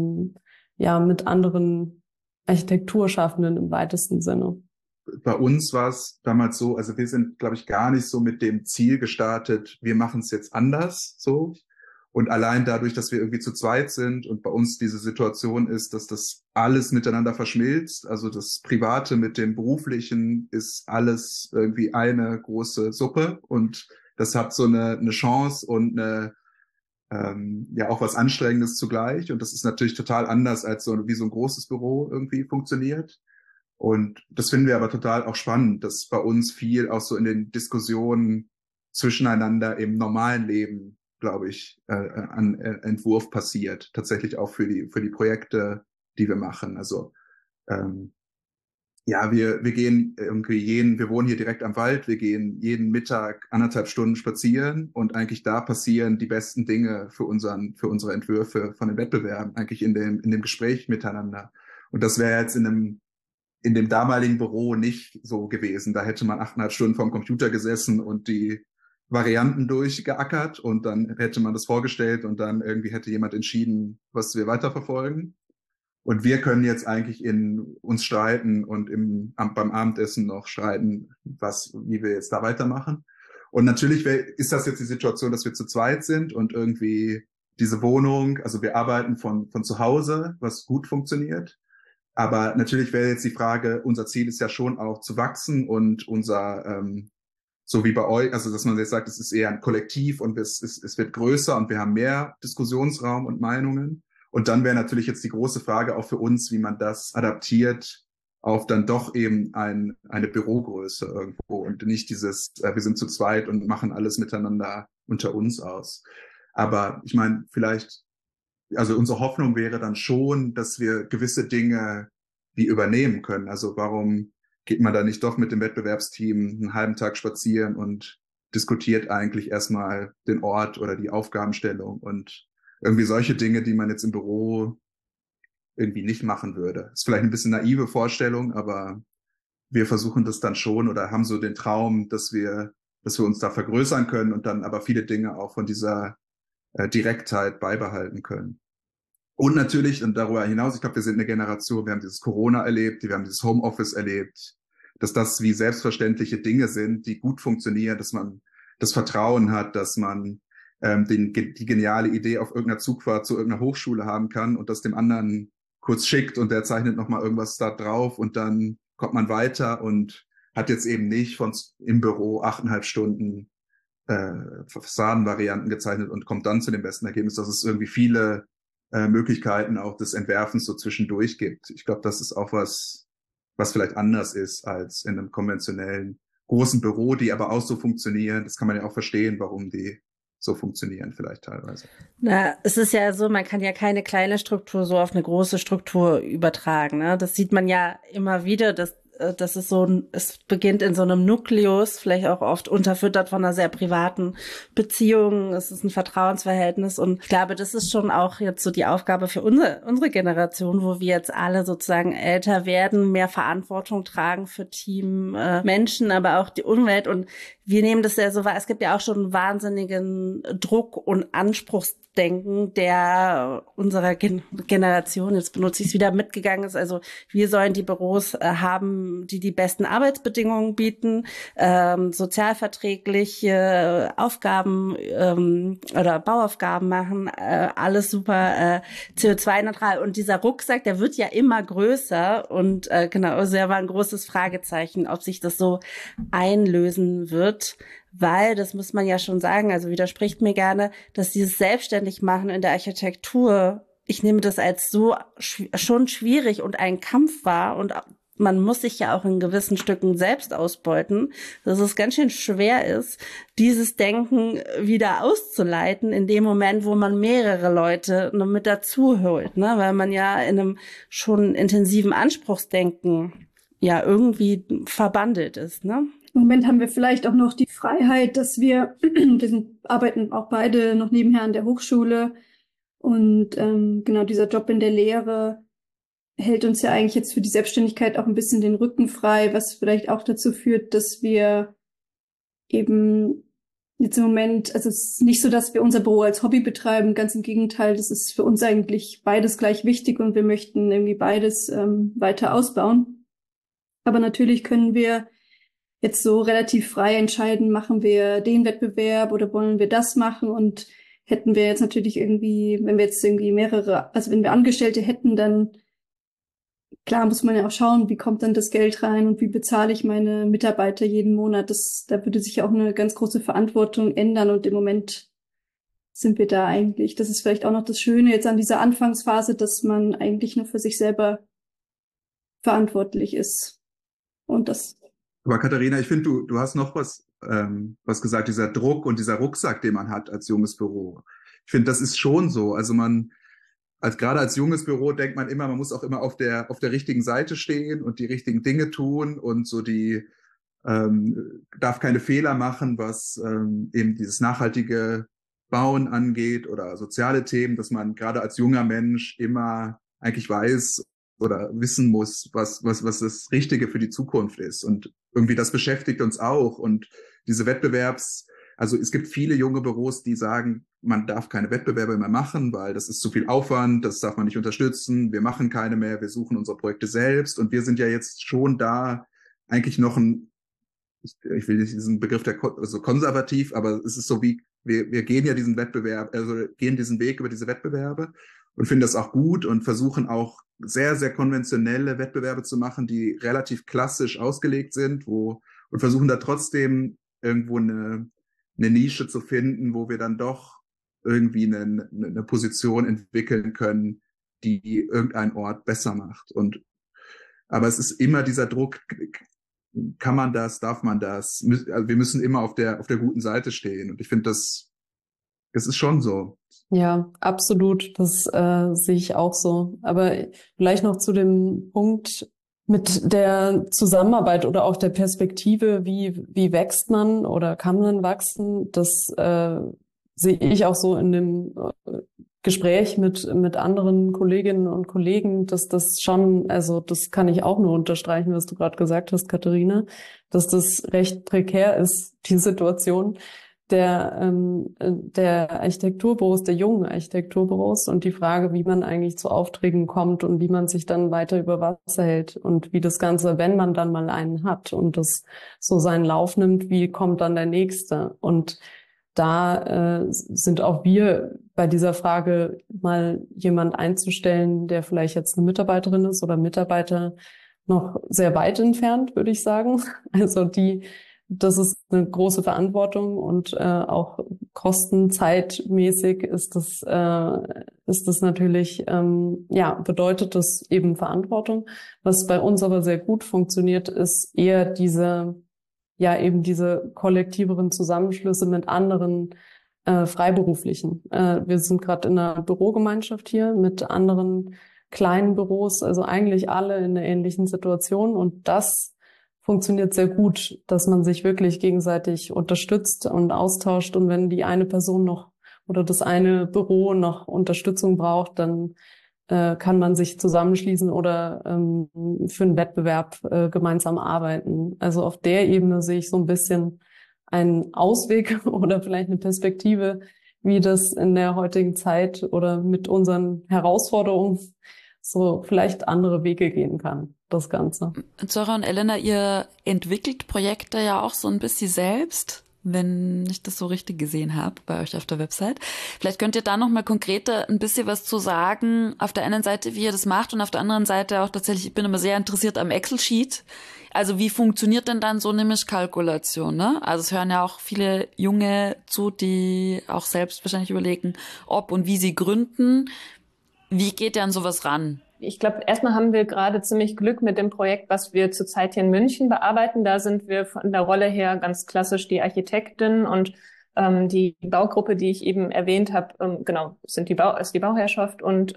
mit anderen Architekturschaffenden im weitesten Sinne. Bei uns war es damals so, also wir sind, glaube ich, gar nicht so mit dem Ziel gestartet, wir machen es jetzt anders so. Und allein dadurch, dass wir irgendwie zu zweit sind und bei uns diese Situation ist, dass das alles miteinander verschmilzt, also das Private mit dem Beruflichen ist alles irgendwie eine große Suppe und das hat so eine Chance und auch was Anstrengendes zugleich. Und das ist natürlich total anders, als wie so ein großes Büro irgendwie funktioniert. Und das finden wir aber total auch spannend, dass bei uns viel auch so in den Diskussionen zwischeneinander im normalen Leben, glaube ich, an Entwurf passiert. Tatsächlich auch für die Projekte, die wir machen. Also wir gehen irgendwie wir wohnen hier direkt am Wald, wir gehen jeden Mittag 1,5 Stunden spazieren und eigentlich da passieren die besten Dinge für unsere Entwürfe von den Wettbewerben, eigentlich in dem Gespräch miteinander. Und das wäre jetzt in dem damaligen Büro nicht so gewesen. Da hätte man 8,5 Stunden vorm Computer gesessen und die Varianten durchgeackert und dann hätte man das vorgestellt und dann irgendwie hätte jemand entschieden, was wir weiterverfolgen. Und wir können jetzt eigentlich uns streiten und beim Abendessen noch streiten, wie wir jetzt da weitermachen. Und natürlich ist das jetzt die Situation, dass wir zu zweit sind und irgendwie diese Wohnung, also wir arbeiten von zu Hause, was gut funktioniert. Aber natürlich wäre jetzt die Frage, unser Ziel ist ja schon auch zu wachsen und so wie bei euch, also dass man jetzt sagt, es ist eher ein Kollektiv und es wird größer und wir haben mehr Diskussionsraum und Meinungen. Und dann wäre natürlich jetzt die große Frage auch für uns, wie man das adaptiert auf dann doch eben eine Bürogröße irgendwo und nicht dieses, wir sind zu zweit und machen alles miteinander unter uns aus. Aber ich meine, also unsere Hoffnung wäre dann schon, dass wir gewisse Dinge wie übernehmen können. Also warum geht man da nicht doch mit dem Wettbewerbsteam einen halben Tag spazieren und diskutiert eigentlich erstmal den Ort oder die Aufgabenstellung und irgendwie solche Dinge, die man jetzt im Büro irgendwie nicht machen würde. Ist vielleicht ein bisschen naive Vorstellung, aber wir versuchen das dann schon oder haben so den Traum, dass wir uns da vergrößern können und dann aber viele Dinge auch von dieser Direktheit beibehalten können. Und natürlich, und darüber hinaus, ich glaube, wir sind eine Generation, wir haben dieses Corona erlebt, wir haben dieses Homeoffice erlebt, dass das wie selbstverständliche Dinge sind, die gut funktionieren, dass man das Vertrauen hat, dass man die geniale Idee auf irgendeiner Zugfahrt zu irgendeiner Hochschule haben kann und das dem anderen kurz schickt und der zeichnet nochmal irgendwas da drauf und dann kommt man weiter und hat jetzt eben nicht im Büro 8,5 Stunden Fassadenvarianten gezeichnet und kommt dann zu dem besten Ergebnis, dass es irgendwie viele Möglichkeiten auch des Entwerfens so zwischendurch gibt. Ich glaube, das ist auch was vielleicht anders ist als in einem konventionellen großen Büro, die aber auch so funktionieren. Das kann man ja auch verstehen, warum die so funktionieren vielleicht teilweise. Na, es ist ja so, man kann ja keine kleine Struktur so auf eine große Struktur übertragen, ne? Das sieht man ja immer wieder, dass das ist es beginnt in so einem Nukleus, vielleicht auch oft unterfüttert von einer sehr privaten Beziehung. Es ist ein Vertrauensverhältnis und ich glaube, das ist schon auch jetzt so die Aufgabe für unsere Generation, wo wir jetzt alle sozusagen älter werden, mehr Verantwortung tragen für Team, Menschen, aber auch die Umwelt und wir nehmen das ja so wahr. Es gibt ja auch schon einen wahnsinnigen Druck und Anspruchsdenken Anspruchsdenken der unserer Generation, jetzt benutze ich es wieder, mitgegangen ist. Also wir sollen die Büros haben, die die besten Arbeitsbedingungen bieten, sozialverträgliche Aufgaben oder Bauaufgaben machen, alles super CO2-neutral. Und dieser Rucksack, der wird ja immer größer und genau, also er war ein großes Fragezeichen, ob sich das so einlösen wird. Weil, das muss man ja schon sagen, also widerspricht mir gerne, dass dieses Selbstständigmachen in der Architektur, ich nehme das als so schon schwierig und ein Kampf war und man muss sich ja auch in gewissen Stücken selbst ausbeuten, dass es ganz schön schwer ist, dieses Denken wieder auszuleiten in dem Moment, wo man mehrere Leute noch mit dazu holt, ne? Weil man ja in einem schon intensiven Anspruchsdenken ja irgendwie verbandelt ist, ne? Im Moment haben wir vielleicht auch noch die Freiheit, dass wir arbeiten auch beide noch nebenher an der Hochschule und genau dieser Job in der Lehre hält uns ja eigentlich jetzt für die Selbstständigkeit auch ein bisschen den Rücken frei, was vielleicht auch dazu führt, dass wir eben jetzt im Moment, also es ist nicht so, dass wir unser Büro als Hobby betreiben, ganz im Gegenteil, das ist für uns eigentlich beides gleich wichtig und wir möchten irgendwie beides weiter ausbauen. Aber natürlich können wir jetzt so relativ frei entscheiden, machen wir den Wettbewerb oder wollen wir das machen, und hätten wir jetzt natürlich irgendwie, wenn wir jetzt irgendwie also wenn wir Angestellte hätten, dann klar muss man ja auch schauen, wie kommt dann das Geld rein und wie bezahle ich meine Mitarbeiter jeden Monat. Da würde sich auch eine ganz große Verantwortung ändern, und im Moment sind wir da eigentlich. Das ist vielleicht auch noch das Schöne jetzt an dieser Anfangsphase, dass man eigentlich nur für sich selber verantwortlich ist. Und das. Aber Katharina, ich finde, du hast noch was gesagt, dieser Druck und dieser Rucksack, den man hat als junges Büro. Ich finde, das ist schon so. Also gerade als junges Büro denkt man immer, man muss auch immer auf der richtigen Seite stehen und die richtigen Dinge tun und so darf keine Fehler machen, was eben dieses nachhaltige Bauen angeht oder soziale Themen, dass man gerade als junger Mensch immer eigentlich weiß oder wissen muss, was das Richtige für die Zukunft ist. Und irgendwie das beschäftigt uns auch. Und diese also es gibt viele junge Büros, die sagen, man darf keine Wettbewerbe mehr machen, weil das ist zu viel Aufwand, das darf man nicht unterstützen, wir machen keine mehr, wir suchen unsere Projekte selbst. Und wir sind ja jetzt schon da eigentlich noch ich will nicht diesen Begriff also konservativ, aber es ist so wie, wir gehen ja diesen gehen diesen Weg über diese Wettbewerbe und finden das auch gut und versuchen auch sehr, sehr konventionelle Wettbewerbe zu machen, die relativ klassisch ausgelegt sind, und versuchen da trotzdem irgendwo eine Nische zu finden, wo wir dann doch irgendwie eine Position entwickeln können, die irgendein Ort besser macht. Aber es ist immer dieser Druck, kann man das, darf man das? Also wir müssen immer auf der guten Seite stehen. Und ich finde, das ist schon so. Ja, absolut. Das sehe ich auch so. Aber vielleicht noch zu dem Punkt mit der Zusammenarbeit oder auch der Perspektive, wie wächst man oder kann man wachsen, das sehe ich auch so in dem Gespräch mit anderen Kolleginnen und Kollegen, dass das schon, also das kann ich auch nur unterstreichen, was du gerade gesagt hast, Katharina, dass das recht prekär ist, die Situation der Architekturbüros, der jungen Architekturbüros, und die Frage, wie man eigentlich zu Aufträgen kommt und wie man sich dann weiter über Wasser hält und wie das Ganze, wenn man dann mal einen hat und das so seinen Lauf nimmt, wie kommt dann der nächste? Und da sind auch wir bei dieser Frage, mal jemand einzustellen, der vielleicht jetzt eine Mitarbeiterin ist oder Mitarbeiter, noch sehr weit entfernt, würde ich sagen. Also das ist eine große Verantwortung und auch kostenzeitmäßig ist das natürlich, bedeutet das eben Verantwortung. Was bei uns aber sehr gut funktioniert, ist eher diese kollektiveren Zusammenschlüsse mit anderen Freiberuflichen. Wir sind gerade in einer Bürogemeinschaft hier mit anderen kleinen Büros, also eigentlich alle in einer ähnlichen Situation, und das funktioniert sehr gut, dass man sich wirklich gegenseitig unterstützt und austauscht, und wenn die eine Person noch oder das eine Büro noch Unterstützung braucht, dann kann man sich zusammenschließen oder für einen Wettbewerb gemeinsam arbeiten. Also auf der Ebene sehe ich so ein bisschen einen Ausweg oder vielleicht eine Perspektive wie das in der heutigen Zeit oder mit unseren Herausforderungen so vielleicht andere Wege gehen kann, das Ganze. Zora und Elena, ihr entwickelt Projekte ja auch so ein bisschen selbst, wenn ich das so richtig gesehen habe bei euch auf der Website. Vielleicht könnt ihr da noch mal konkreter ein bisschen was zu sagen. Auf der einen Seite, wie ihr das macht und auf der anderen Seite auch tatsächlich, ich bin immer sehr interessiert am Excel-Sheet. Also wie funktioniert denn dann so eine Mischkalkulation, ne? Also es hören ja auch viele Junge zu, die auch selbst wahrscheinlich überlegen, ob und wie sie gründen. Wie geht ihr an sowas ran? Ich glaube, erstmal haben wir gerade ziemlich Glück mit dem Projekt, was wir zurzeit hier in München bearbeiten. Da sind wir von der Rolle her ganz klassisch die Architektin und die Baugruppe, die ich eben erwähnt habe, genau, ist die Bauherrschaft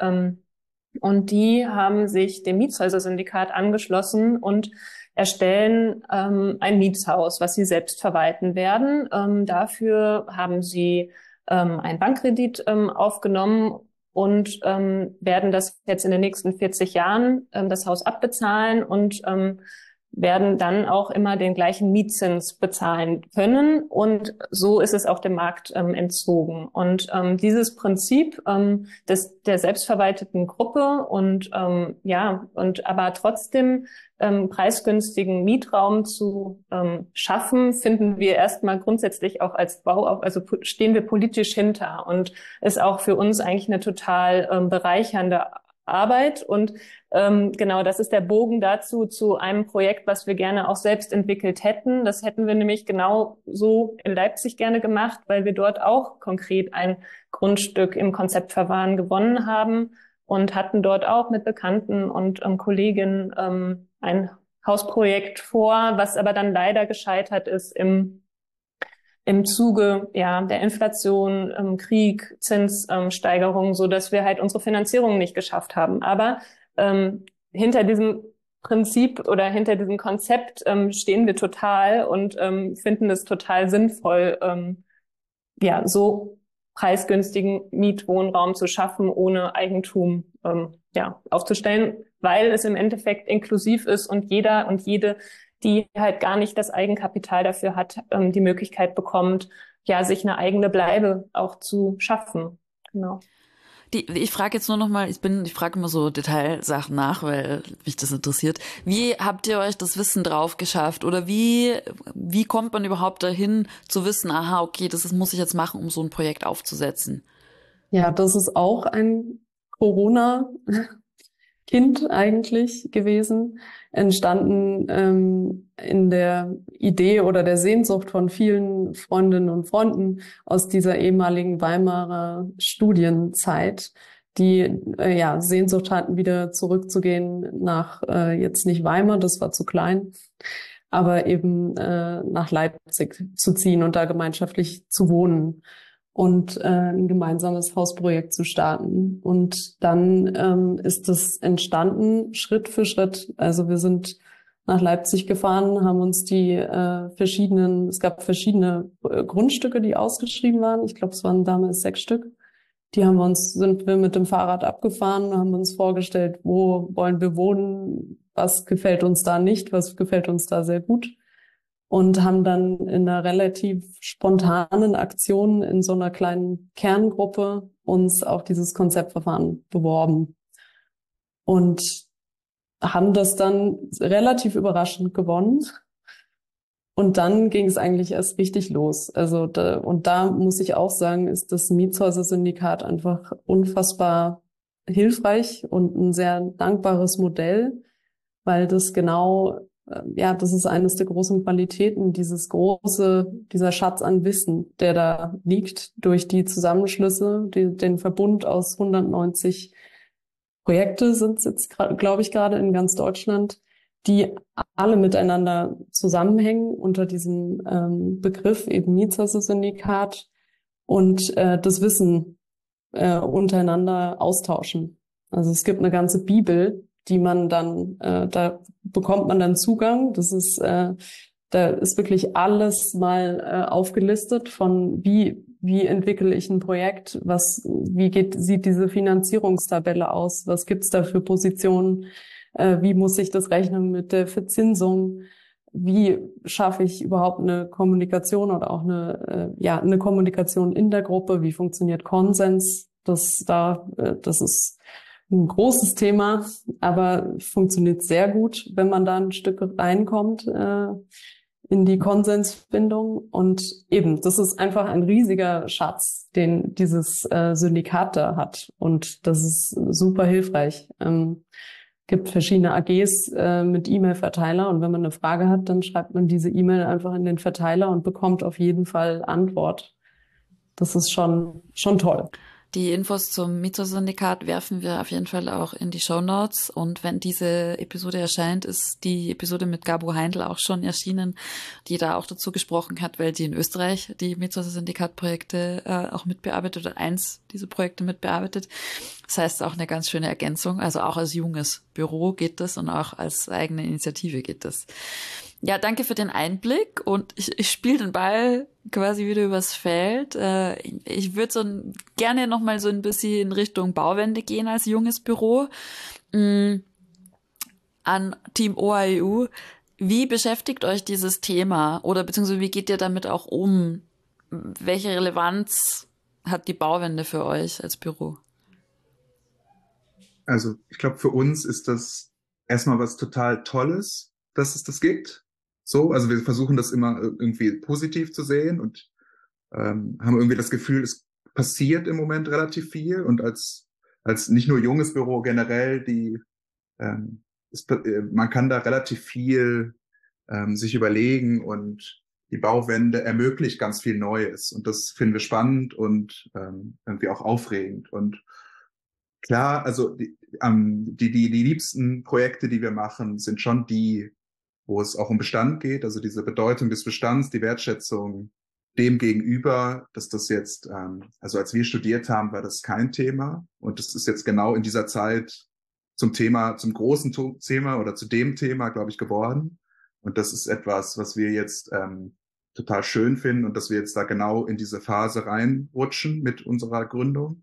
und die haben sich dem Mietshäuser-Syndikat angeschlossen und erstellen ein Mietshaus, was sie selbst verwalten werden. Dafür haben sie einen Bankkredit aufgenommen und werden das jetzt in den nächsten 40 Jahren das Haus abbezahlen und werden dann auch immer den gleichen Mietzins bezahlen können. Und so ist es auch dem Markt entzogen. Und dieses Prinzip der selbstverwalteten Gruppe und aber trotzdem preisgünstigen Mietraum zu schaffen, finden wir erstmal grundsätzlich auch als also stehen wir politisch hinter und ist auch für uns eigentlich eine total bereichernde Arbeit. Und genau, das ist der Bogen dazu, zu einem Projekt, was wir gerne auch selbst entwickelt hätten. Das hätten wir nämlich genau so in Leipzig gerne gemacht, weil wir dort auch konkret ein Grundstück im Konzeptverfahren gewonnen haben und hatten dort auch mit Bekannten und Kolleginnen ein Hausprojekt vor, was aber dann leider gescheitert ist im Zuge der Inflation, Krieg, Zinssteigerung, so dass wir halt unsere Finanzierung nicht geschafft haben. Aber hinter diesem Prinzip oder hinter diesem Konzept stehen wir total und finden es total sinnvoll, so preisgünstigen Mietwohnraum zu schaffen, ohne Eigentum aufzustellen, weil es im Endeffekt inklusiv ist und jeder und jede, die halt gar nicht das Eigenkapital dafür hat, die Möglichkeit bekommt, sich eine eigene Bleibe auch zu schaffen. Genau. Ich frage jetzt nur noch mal, ich frage immer so Detailsachen nach, weil mich das interessiert. Wie habt ihr euch das Wissen drauf geschafft? Oder wie kommt man überhaupt dahin zu wissen, aha, okay, das muss ich jetzt machen, um so ein Projekt aufzusetzen? Ja, das ist auch ein Corona-Kind eigentlich gewesen, entstanden in der Idee oder der Sehnsucht von vielen Freundinnen und Freunden aus dieser ehemaligen Weimarer Studienzeit, die Sehnsucht hatten, wieder zurückzugehen nach jetzt nicht Weimar, das war zu klein, aber eben nach Leipzig zu ziehen und da gemeinschaftlich zu wohnen und ein gemeinsames Hausprojekt zu starten. Und dann ist das entstanden, Schritt für Schritt. Also wir sind nach Leipzig gefahren, haben uns es gab verschiedene Grundstücke, die ausgeschrieben waren. Ich glaube, es waren damals 6 Stück. Sind wir mit dem Fahrrad abgefahren, haben uns vorgestellt, wo wollen wir wohnen, was gefällt uns da nicht, was gefällt uns da sehr gut. Und haben dann in einer relativ spontanen Aktion in so einer kleinen Kerngruppe uns auf dieses Konzeptverfahren beworben und haben das dann relativ überraschend gewonnen. Und dann ging es eigentlich erst richtig los. Also da muss ich auch sagen, ist das Mietshäuser-Syndikat einfach unfassbar hilfreich und ein sehr dankbares Modell, weil das das ist eines der großen Qualitäten, dieser Schatz an Wissen, der da liegt durch die Zusammenschlüsse, den Verbund aus 190 Projekte sind es jetzt, glaube ich, gerade in ganz Deutschland, die alle miteinander zusammenhängen unter diesem Begriff eben Mietshäuser-Syndikat und das Wissen untereinander austauschen. Also es gibt eine ganze Bibel, die man dann, da bekommt man dann Zugang. Da ist wirklich alles mal aufgelistet von wie entwickle ich ein Projekt, sieht diese Finanzierungstabelle aus, was gibt's da für Positionen, wie muss ich das rechnen mit der Verzinsung, wie schaffe ich überhaupt eine Kommunikation oder auch eine Kommunikation in der Gruppe? Wie funktioniert Konsens? Das ist ein großes Thema, aber funktioniert sehr gut, wenn man da ein Stück reinkommt in die Konsensfindung. Und eben, das ist einfach ein riesiger Schatz, den dieses Syndikat da hat. Und das ist super hilfreich. Gibt verschiedene AGs mit E-Mail-Verteiler, und wenn man eine Frage hat, dann schreibt man diese E-Mail einfach in den Verteiler und bekommt auf jeden Fall Antwort. Das ist schon toll. Die Infos zum Mythos-Syndikat werfen wir auf jeden Fall auch in die Shownotes. Und wenn diese Episode erscheint, ist die Episode mit Gabo Heindl auch schon erschienen, die da auch dazu gesprochen hat, weil sie in Österreich die Mythos-Syndikat-Projekte auch mitbearbeitet oder eins dieser Projekte mitbearbeitet. Das heißt, auch eine ganz schöne Ergänzung. Also auch als junges Büro geht das und auch als eigene Initiative geht das. Ja, danke für den Einblick, und ich spiele den Ball quasi wieder übers Feld. Ich würde gerne noch mal so ein bisschen in Richtung Bauwende gehen als junges Büro. An Team OAEU. Wie beschäftigt euch dieses Thema, oder beziehungsweise wie geht ihr damit auch um? Welche Relevanz hat die Bauwende für euch als Büro? Also ich glaube, für uns ist das erstmal was total Tolles, dass es das gibt. So, also wir versuchen das immer irgendwie positiv zu sehen und haben irgendwie das Gefühl, es passiert im Moment relativ viel, und als nicht nur junges Büro generell, man kann da relativ viel sich überlegen, und die Bauwende ermöglicht ganz viel Neues, und das finden wir spannend und irgendwie auch aufregend. Und klar, also die liebsten Projekte, die wir machen, sind schon die, wo es auch um Bestand geht, also diese Bedeutung des Bestands, die Wertschätzung dem gegenüber, dass das jetzt, also als wir studiert haben, war das kein Thema, und das ist jetzt genau in dieser Zeit zum großen Thema oder zu dem Thema, glaube ich, geworden. Und das ist etwas, was wir jetzt total schön finden, und dass wir jetzt da genau in diese Phase reinrutschen mit unserer Gründung.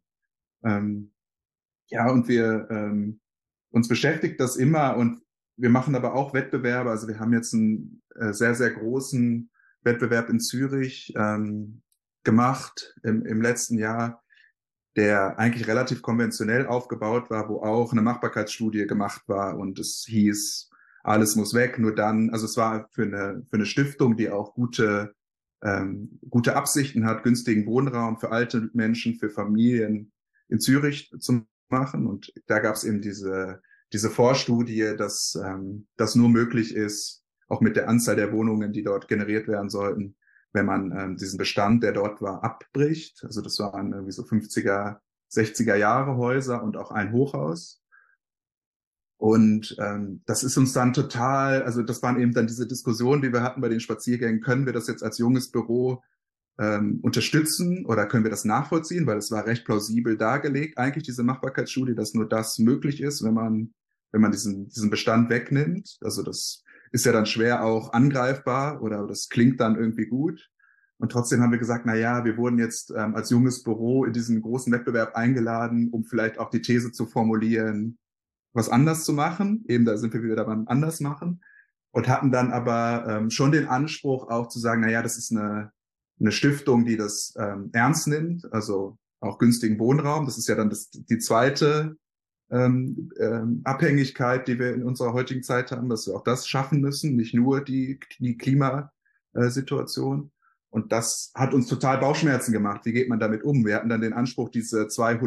Ja, und uns beschäftigt das immer, und wir machen aber auch Wettbewerbe. Also wir haben jetzt einen sehr, sehr großen Wettbewerb in Zürich gemacht im letzten Jahr, der eigentlich relativ konventionell aufgebaut war, wo auch eine Machbarkeitsstudie gemacht war, und es hieß, alles muss weg, nur dann, also es war für eine Stiftung, die auch gute Absichten hat, günstigen Wohnraum für alte Menschen, für Familien in Zürich zu machen. Und da gab es eben diese Vorstudie, dass das nur möglich ist, auch mit der Anzahl der Wohnungen, die dort generiert werden sollten, wenn man diesen Bestand, der dort war, abbricht. Also das waren irgendwie so 50er, 60er Jahre Häuser und auch ein Hochhaus. Und das ist uns dann total, also das waren eben dann diese Diskussionen, die wir hatten bei den Spaziergängen, können wir das jetzt als junges Büro unterstützen oder können wir das nachvollziehen, weil es war recht plausibel dargelegt, eigentlich diese Machbarkeitsstudie, dass nur das möglich ist, wenn man diesen Bestand wegnimmt. Also das ist ja dann schwer auch angreifbar, oder das klingt dann irgendwie gut. Und trotzdem haben wir gesagt, na ja, wir wurden jetzt als junges Büro in diesen großen Wettbewerb eingeladen, um vielleicht auch die These zu formulieren, was anders zu machen. Eben da sind wir wieder beim anders machen, und hatten dann aber schon den Anspruch auch zu sagen, na ja, das ist eine Stiftung, die das ernst nimmt, also auch günstigen Wohnraum. Das ist ja dann die zweite Abhängigkeit, die wir in unserer heutigen Zeit haben, dass wir auch das schaffen müssen, nicht nur die Klimasituation. Und das hat uns total Bauchschmerzen gemacht. Wie geht man damit um? Wir hatten dann den Anspruch, diese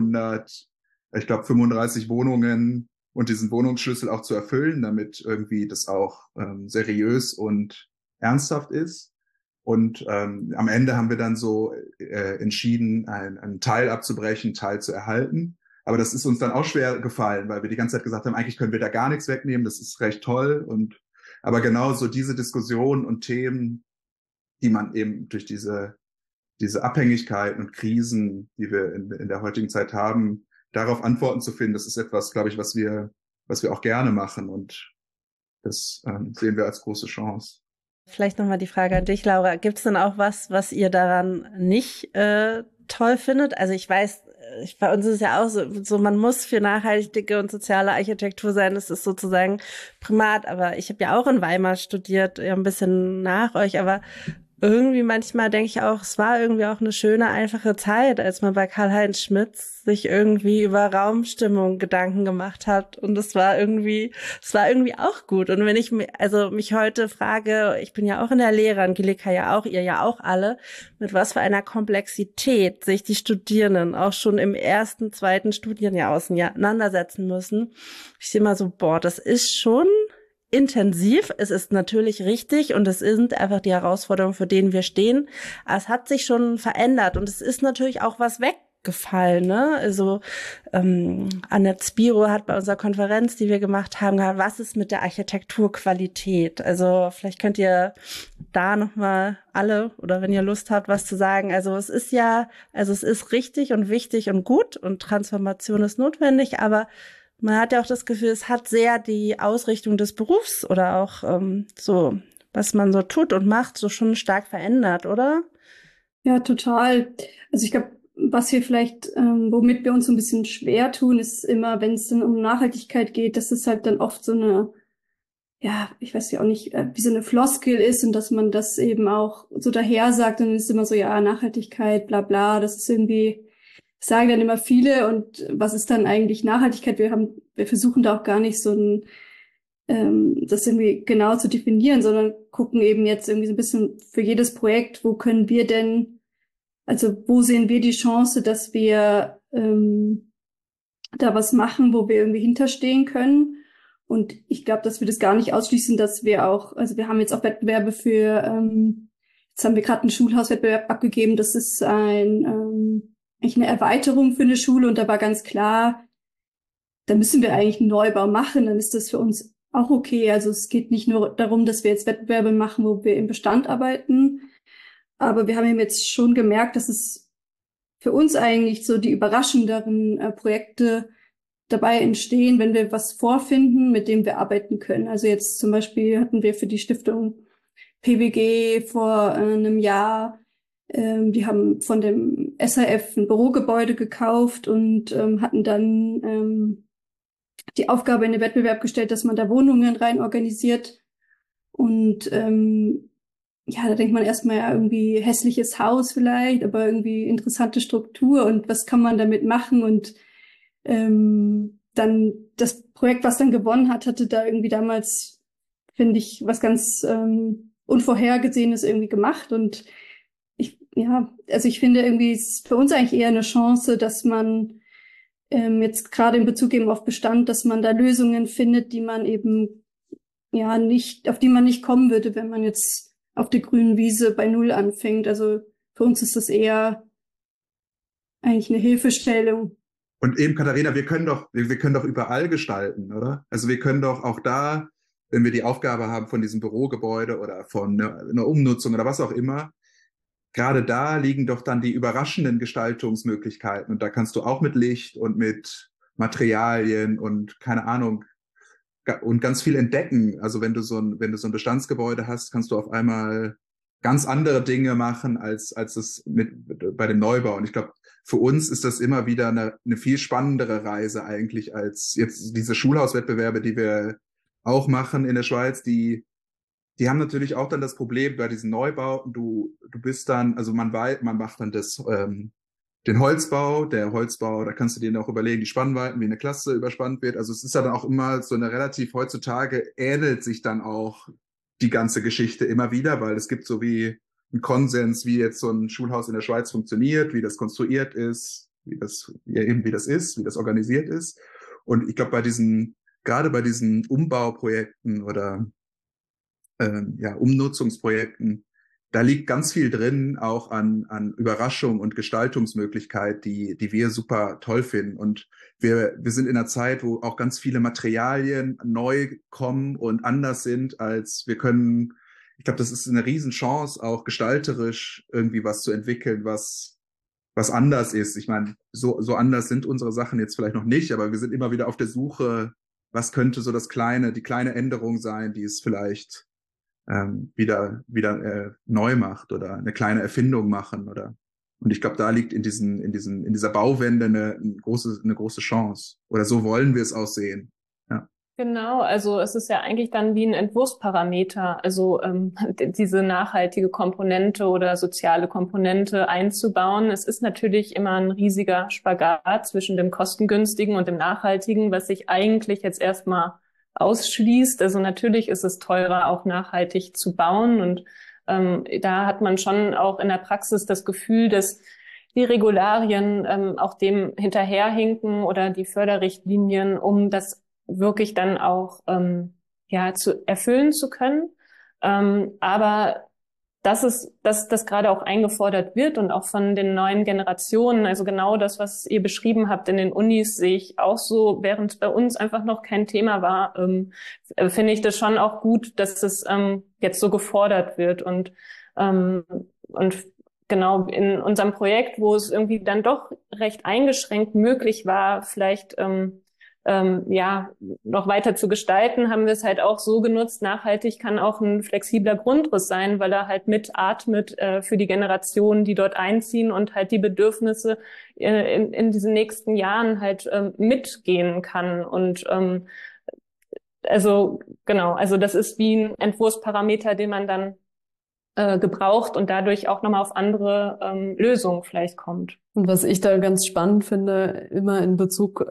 235 Wohnungen und diesen Wohnungsschlüssel auch zu erfüllen, damit irgendwie das auch seriös und ernsthaft ist. Und am Ende haben wir dann so entschieden, einen Teil abzubrechen, einen Teil zu erhalten. Aber das ist uns dann auch schwer gefallen, weil wir die ganze Zeit gesagt haben, eigentlich können wir da gar nichts wegnehmen, das ist recht toll. Aber genau so diese Diskussionen und Themen, die man eben durch diese Abhängigkeiten und Krisen, die wir in der heutigen Zeit haben, darauf Antworten zu finden, das ist etwas, glaube ich, was wir auch gerne machen, und das sehen wir als große Chance. Vielleicht nochmal die Frage an dich, Laura. Gibt es denn auch was ihr daran nicht toll findet? Also ich weiß, bei uns ist es ja auch so, man muss für nachhaltige und soziale Architektur sein, das ist sozusagen Primat, aber ich habe ja auch in Weimar studiert, ja ein bisschen nach euch, aber irgendwie manchmal denke ich auch, es war irgendwie auch eine schöne, einfache Zeit, als man bei Karl-Heinz Schmitz sich irgendwie über Raumstimmung Gedanken gemacht hat. Und es war irgendwie auch gut. Und wenn ich mich heute frage, ich bin ja auch in der Lehre, Angelika ja auch, ihr ja auch alle, mit was für einer Komplexität sich die Studierenden auch schon im ersten, zweiten Studienjahr auseinandersetzen müssen. Ich sehe mal so, boah, das ist schon intensiv. Es ist natürlich richtig und es sind einfach die Herausforderungen, für denen wir stehen. Aber es hat sich schon verändert und es ist natürlich auch was weggefallen, ne? Also Annette Spiro hat bei unserer Konferenz, die wir gemacht haben, gesagt, was ist mit der Architekturqualität? Also vielleicht könnt ihr da nochmal alle oder wenn ihr Lust habt, was zu sagen. Also es ist richtig und wichtig und gut und Transformation ist notwendig, aber man hat ja auch das Gefühl, es hat sehr die Ausrichtung des Berufs oder auch so, was man so tut und macht, so schon stark verändert, oder? Ja, total. Also ich glaube, was wir vielleicht, womit wir uns so ein bisschen schwer tun, ist immer, wenn es dann um Nachhaltigkeit geht, dass es halt dann oft so eine, ja, ich weiß ja auch nicht, wie so eine Floskel ist und dass man das eben auch so daher sagt und dann ist immer so, ja, Nachhaltigkeit, bla bla, das ist irgendwie, sagen dann immer viele und was ist dann eigentlich Nachhaltigkeit? Wir versuchen da auch gar nicht so das irgendwie genau zu definieren, sondern gucken eben jetzt irgendwie so ein bisschen für jedes Projekt, wo können wir denn, also wo sehen wir die Chance, dass wir da was machen, wo wir irgendwie hinterstehen können. Und ich glaube, dass wir das gar nicht ausschließen, dass wir auch, also wir haben jetzt auch Wettbewerbe für, jetzt haben wir gerade einen Schulhauswettbewerb abgegeben, das ist eigentlich eine Erweiterung für eine Schule und da war ganz klar, da müssen wir eigentlich einen Neubau machen, dann ist das für uns auch okay. Also es geht nicht nur darum, dass wir jetzt Wettbewerbe machen, wo wir im Bestand arbeiten, aber wir haben eben jetzt schon gemerkt, dass es für uns eigentlich so die überraschenderen Projekte dabei entstehen, wenn wir was vorfinden, mit dem wir arbeiten können. Also jetzt zum Beispiel hatten wir für die Stiftung PWG vor einem Jahr, die haben von dem SAF ein Bürogebäude gekauft und hatten dann die Aufgabe in den Wettbewerb gestellt, dass man da Wohnungen rein organisiert. Und ja, da denkt man erstmal ja irgendwie hässliches Haus vielleicht, aber irgendwie interessante Struktur und was kann man damit machen? Und dann das Projekt, was dann gewonnen hat, hatte da irgendwie damals, finde ich, was ganz Unvorhergesehenes irgendwie gemacht. Und ich finde irgendwie, es ist für uns eigentlich eher eine Chance, dass man jetzt gerade in Bezug eben auf Bestand, dass man da Lösungen findet, die man eben ja nicht, auf die man nicht kommen würde, wenn man jetzt auf der grünen Wiese bei Null anfängt. Also für uns ist das eher eigentlich eine Hilfestellung. Und eben, Katharina, wir können doch überall gestalten, oder? Also wir können doch auch da, wenn wir die Aufgabe haben von diesem Bürogebäude oder von einer Umnutzung oder was auch immer, gerade da liegen doch dann die überraschenden Gestaltungsmöglichkeiten. Und da kannst du auch mit Licht und mit Materialien und keine Ahnung und ganz viel entdecken. Also wenn du so ein Bestandsgebäude hast, kannst du auf einmal ganz andere Dinge machen als es bei dem Neubau. Und ich glaube, für uns ist das immer wieder eine viel spannendere Reise eigentlich als jetzt diese Schulhauswettbewerbe, die wir auch machen in der Schweiz, die haben natürlich auch dann das Problem bei diesen Neubauten, du bist dann, also man macht dann den Holzbau, da kannst du dir auch überlegen, die Spannweiten, wie eine Klasse überspannt wird. Also es ist ja dann auch immer so eine relativ, heutzutage ähnelt sich dann auch die ganze Geschichte immer wieder, weil es gibt so wie einen Konsens, wie jetzt so ein Schulhaus in der Schweiz funktioniert, wie das konstruiert ist, wie das ist, wie das organisiert ist. Und ich glaube, gerade bei diesen Umbauprojekten oder Umnutzungsprojekten, da liegt ganz viel drin, auch an Überraschung und Gestaltungsmöglichkeit, die wir super toll finden. Und wir sind in einer Zeit, wo auch ganz viele Materialien neu kommen und anders sind, als wir können. Ich glaube, das ist eine Riesenchance, auch gestalterisch irgendwie was zu entwickeln, was anders ist. Ich meine, so anders sind unsere Sachen jetzt vielleicht noch nicht, aber wir sind immer wieder auf der Suche, was könnte so die kleine Änderung sein, die es vielleicht wieder neu macht oder eine kleine Erfindung machen oder Und ich glaube, da liegt in dieser Bauwende eine große Chance. Oder so wollen wir es auch sehen. Ja. Genau, also es ist ja eigentlich dann wie ein Entwurfsparameter, also diese nachhaltige Komponente oder soziale Komponente einzubauen. Es ist natürlich immer ein riesiger Spagat zwischen dem kostengünstigen und dem nachhaltigen, was sich eigentlich jetzt erstmal ausschließt. Also natürlich ist es teurer, auch nachhaltig zu bauen, und da hat man schon auch in der Praxis das Gefühl, dass die Regularien auch dem hinterherhinken oder die Förderrichtlinien, um das wirklich dann auch zu erfüllen zu können. Aber dass das gerade auch eingefordert wird und auch von den neuen Generationen, also genau das, was ihr beschrieben habt in den Unis, sehe ich auch so, während bei uns einfach noch kein Thema war, finde ich das schon auch gut, dass es jetzt so gefordert wird, und genau in unserem Projekt, wo es irgendwie dann doch recht eingeschränkt möglich war, vielleicht noch weiter zu gestalten, haben wir es halt auch so genutzt. Nachhaltig kann auch ein flexibler Grundriss sein, weil er halt mitatmet für die Generationen, die dort einziehen, und halt die Bedürfnisse in diesen nächsten Jahren halt mitgehen kann. Und also das ist wie ein Entwurfsparameter, den man dann gebraucht und dadurch auch nochmal auf andere Lösungen vielleicht kommt. Und was ich da ganz spannend finde, immer in Bezug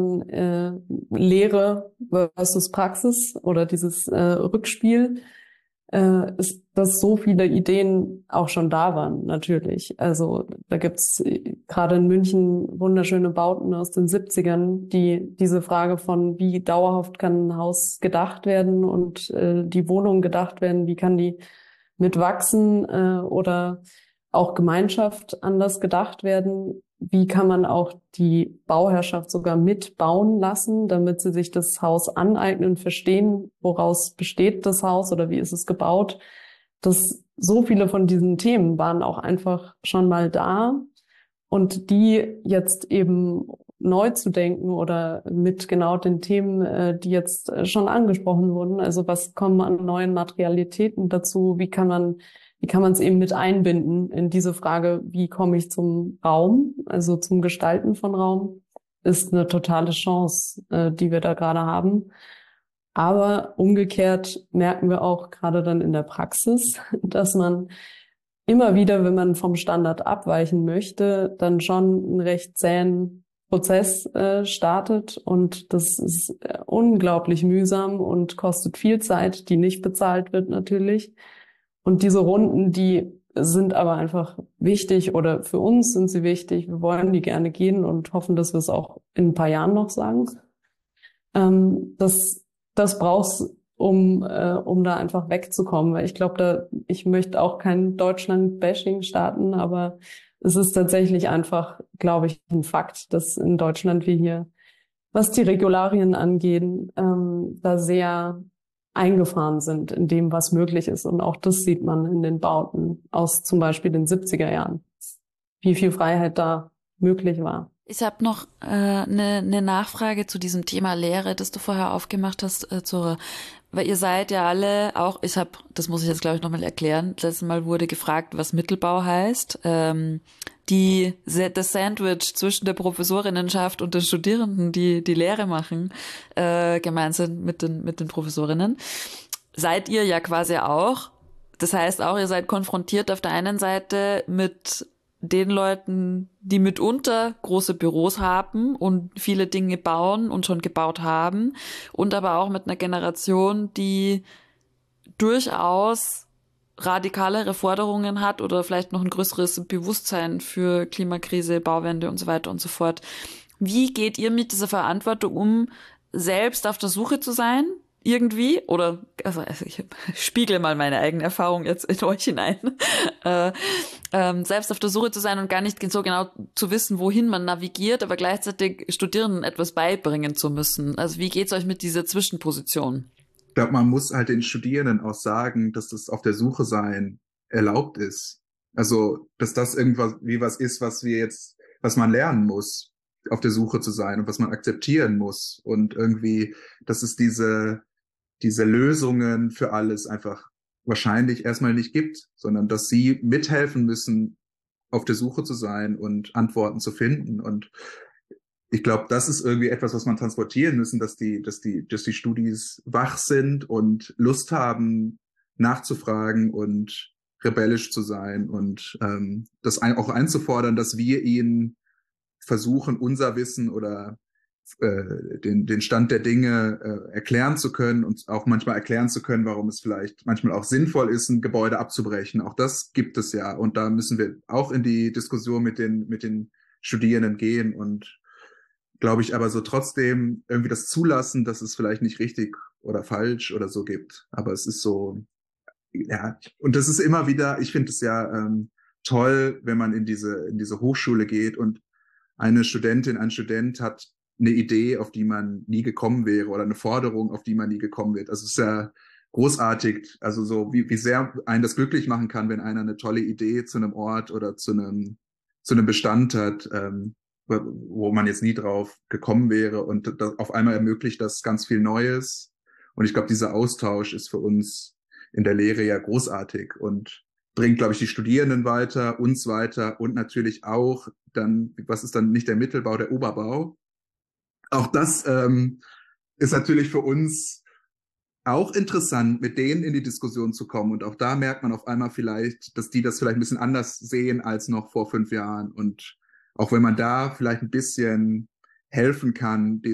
Lehre versus Praxis oder dieses Rückspiel, ist, dass so viele Ideen auch schon da waren, natürlich. Also da gibt's gerade in München wunderschöne Bauten aus den 70ern, die diese Frage von, wie dauerhaft kann ein Haus gedacht werden und die Wohnung gedacht werden, wie kann die mitwachsen oder auch Gemeinschaft anders gedacht werden. Wie kann man auch die Bauherrschaft sogar mitbauen lassen, damit sie sich das Haus aneignen, verstehen, woraus besteht das Haus oder wie ist es gebaut. So viele von diesen Themen waren auch einfach schon mal da, und die jetzt eben neu zu denken oder mit genau den Themen, die jetzt schon angesprochen wurden. Also was kommen an neuen Materialitäten dazu? Wie kann man es eben mit einbinden in diese Frage, wie komme ich zum Raum, also zum Gestalten von Raum, ist eine totale Chance, die wir da gerade haben. Aber umgekehrt merken wir auch gerade dann in der Praxis, dass man immer wieder, wenn man vom Standard abweichen möchte, dann schon einen recht zähen Prozess startet, und das ist unglaublich mühsam und kostet viel Zeit, die nicht bezahlt wird natürlich. Und diese Runden, die sind aber einfach wichtig, oder für uns sind sie wichtig. Wir wollen die gerne gehen und hoffen, dass wir es auch in ein paar Jahren noch sagen. Das brauchst, um da einfach wegzukommen, weil ich glaube, ich möchte auch kein Deutschland-Bashing starten, aber es ist tatsächlich einfach, glaube ich, ein Fakt, dass in Deutschland wir hier, was die Regularien angehen, da sehr eingefahren sind in dem, was möglich ist. Und auch das sieht man in den Bauten aus zum Beispiel den 70er Jahren, wie viel Freiheit da möglich war. Ich habe noch eine Nachfrage zu diesem Thema Lehre, das du vorher aufgemacht hast, Zora. Weil ihr seid ja alle auch, das muss ich jetzt glaube ich nochmal erklären, letztes Mal wurde gefragt, was Mittelbau heißt. Das Sandwich zwischen der Professorinnenschaft und den Studierenden, die Lehre machen, gemeinsam mit den Professorinnen, seid ihr ja quasi auch. Das heißt auch, ihr seid konfrontiert auf der einen Seite mit den Leuten, die mitunter große Büros haben und viele Dinge bauen und schon gebaut haben, und aber auch mit einer Generation, die durchaus radikalere Forderungen hat oder vielleicht noch ein größeres Bewusstsein für Klimakrise, Bauwende und so weiter und so fort. Wie geht ihr mit dieser Verantwortung um, selbst auf der Suche zu sein? Irgendwie, oder, also ich spiegle mal meine eigene Erfahrung jetzt in euch hinein, selbst auf der Suche zu sein und gar nicht so genau zu wissen, wohin man navigiert, aber gleichzeitig Studierenden etwas beibringen zu müssen. Also wie geht's euch mit dieser Zwischenposition? Ich glaube, man muss halt den Studierenden auch sagen, dass das auf der Suche sein erlaubt ist. Also, dass das irgendwas wie was ist, was man lernen muss, auf der Suche zu sein und was man akzeptieren muss. Und irgendwie, dass es diese Lösungen für alles einfach wahrscheinlich erstmal nicht gibt, sondern dass sie mithelfen müssen, auf der Suche zu sein und Antworten zu finden. Und ich glaube, das ist irgendwie etwas, was man transportieren müssen, dass die Studis wach sind und Lust haben, nachzufragen und rebellisch zu sein und das auch einzufordern, dass wir ihnen versuchen, unser Wissen oder den Stand der Dinge erklären zu können und auch manchmal erklären zu können, warum es vielleicht manchmal auch sinnvoll ist, ein Gebäude abzubrechen. Auch das gibt es ja. Und da müssen wir auch in die Diskussion mit den Studierenden gehen und glaube ich aber so trotzdem irgendwie das zulassen, dass es vielleicht nicht richtig oder falsch oder so gibt. Aber es ist so, ja, und das ist immer wieder, ich finde es ja toll, wenn man in diese Hochschule geht und eine Studentin, ein Student hat eine Idee, auf die man nie gekommen wäre oder eine Forderung, auf die man nie gekommen wird. Also es ist ja großartig, also so wie sehr einen das glücklich machen kann, wenn einer eine tolle Idee zu einem Ort oder zu einem Bestand hat, wo man jetzt nie drauf gekommen wäre und das auf einmal ermöglicht das ganz viel Neues. Und ich glaube, dieser Austausch ist für uns in der Lehre ja großartig und bringt, glaube ich, die Studierenden weiter, uns weiter und natürlich auch dann, was ist dann nicht der Mittelbau, der Oberbau. Auch das ist natürlich für uns auch interessant, mit denen in die Diskussion zu kommen. Und auch da merkt man auf einmal vielleicht, dass die das vielleicht ein bisschen anders sehen als noch vor 5 Jahren. Und auch wenn man da vielleicht ein bisschen helfen kann,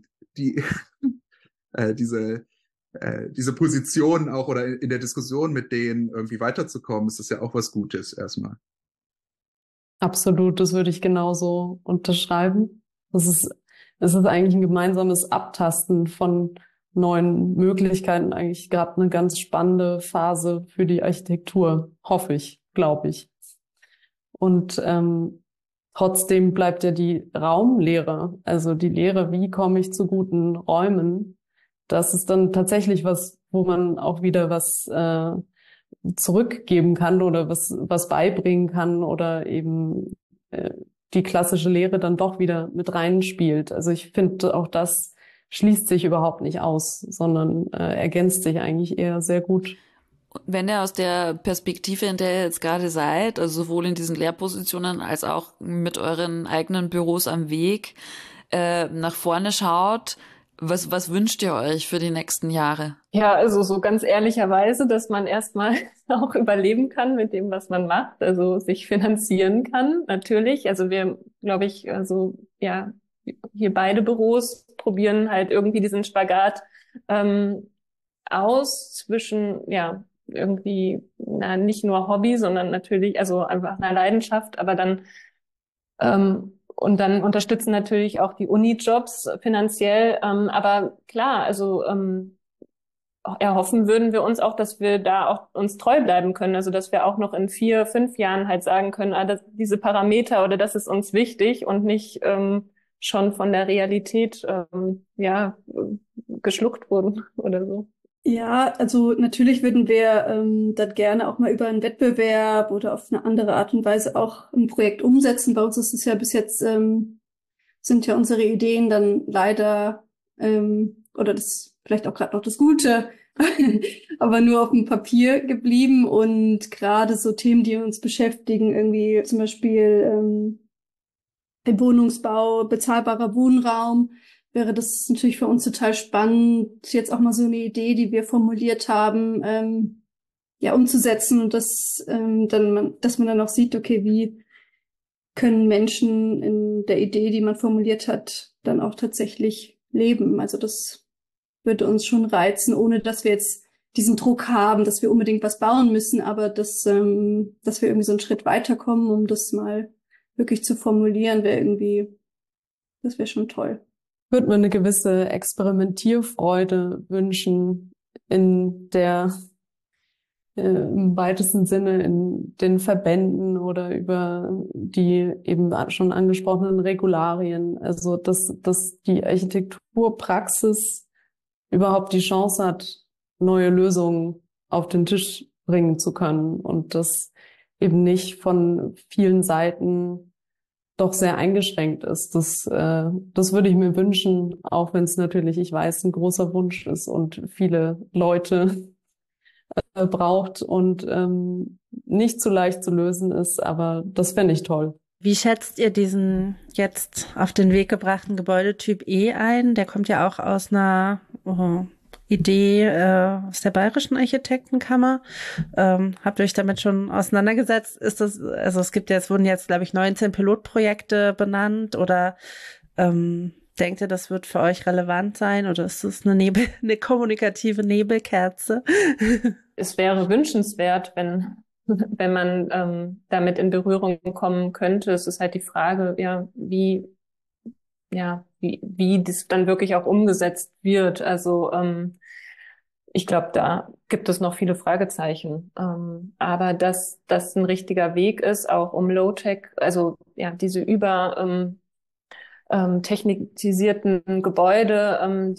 diese Position auch oder in der Diskussion mit denen irgendwie weiterzukommen, ist das ja auch was Gutes erstmal. Absolut, das würde ich genauso unterschreiben. Es ist eigentlich ein gemeinsames Abtasten von neuen Möglichkeiten. Eigentlich gab eine ganz spannende Phase für die Architektur, hoffe ich, glaube ich. Und trotzdem bleibt ja die Raumlehre, also die Lehre, wie komme ich zu guten Räumen. Das ist dann tatsächlich was, wo man auch wieder was zurückgeben kann oder was beibringen kann oder eben die klassische Lehre dann doch wieder mit reinspielt. Also ich finde, auch das schließt sich überhaupt nicht aus, sondern ergänzt sich eigentlich eher sehr gut. Wenn ihr aus der Perspektive, in der ihr jetzt gerade seid, also sowohl in diesen Lehrpositionen als auch mit euren eigenen Büros am Weg, nach vorne schaut, was wünscht ihr euch für die nächsten Jahre? Ja, also so ganz ehrlicherweise, dass man erstmal auch überleben kann mit dem, was man macht, also sich finanzieren kann, natürlich. Also wir, glaube ich, also ja, hier beide Büros probieren halt irgendwie diesen Spagat aus zwischen, ja, irgendwie, nicht nur Hobby, sondern natürlich, also einfach einer Leidenschaft, aber dann und dann unterstützen natürlich auch die Uni-Jobs finanziell. Aber klar, also erhoffen würden wir uns auch, dass wir da auch uns treu bleiben können. Also dass wir auch noch in 4, 5 Jahren halt sagen können, diese Parameter oder das ist uns wichtig und nicht schon von der Realität geschluckt wurden oder so. Ja, also natürlich würden wir das gerne auch mal über einen Wettbewerb oder auf eine andere Art und Weise auch ein Projekt umsetzen. Bei uns ist es ja bis jetzt, sind ja unsere Ideen dann leider, oder das vielleicht auch gerade noch das Gute, aber nur auf dem Papier geblieben. Und gerade so Themen, die uns beschäftigen, irgendwie zum Beispiel im Wohnungsbau, bezahlbarer Wohnraum, wäre das natürlich für uns total spannend, jetzt auch mal so eine Idee, die wir formuliert haben, umzusetzen und dass man dann auch sieht, okay, wie können Menschen in der Idee, die man formuliert hat, dann auch tatsächlich leben. Also das würde uns schon reizen, ohne dass wir jetzt diesen Druck haben, dass wir unbedingt was bauen müssen, aber dass wir irgendwie so einen Schritt weiterkommen, um das mal wirklich zu formulieren, das wäre schon toll. Ich würde mir eine gewisse Experimentierfreude wünschen im weitesten Sinne in den Verbänden oder über die eben schon angesprochenen Regularien. Also, dass die Architekturpraxis überhaupt die Chance hat, neue Lösungen auf den Tisch bringen zu können und das eben nicht von vielen Seiten doch sehr eingeschränkt ist. Das würde ich mir wünschen, auch wenn es natürlich, ich weiß, ein großer Wunsch ist und viele Leute braucht. Und nicht zu leicht zu lösen ist, aber das fände ich toll. Wie schätzt ihr diesen jetzt auf den Weg gebrachten Gebäudetyp E ein? Der kommt ja auch aus einer Idee aus der Bayerischen Architektenkammer. Habt ihr euch damit schon auseinandergesetzt? Ist das, also es wurden jetzt, glaube ich, 19 Pilotprojekte benannt oder denkt ihr, das wird für euch relevant sein oder ist das eine kommunikative Nebelkerze? Es wäre wünschenswert, wenn man damit in Berührung kommen könnte. Es ist halt die Frage, wie das dann wirklich auch umgesetzt wird. Also ich glaube, da gibt es noch viele Fragezeichen. Aber dass das ein richtiger Weg ist, auch um Low-Tech, also ja, diese technisierten Gebäude,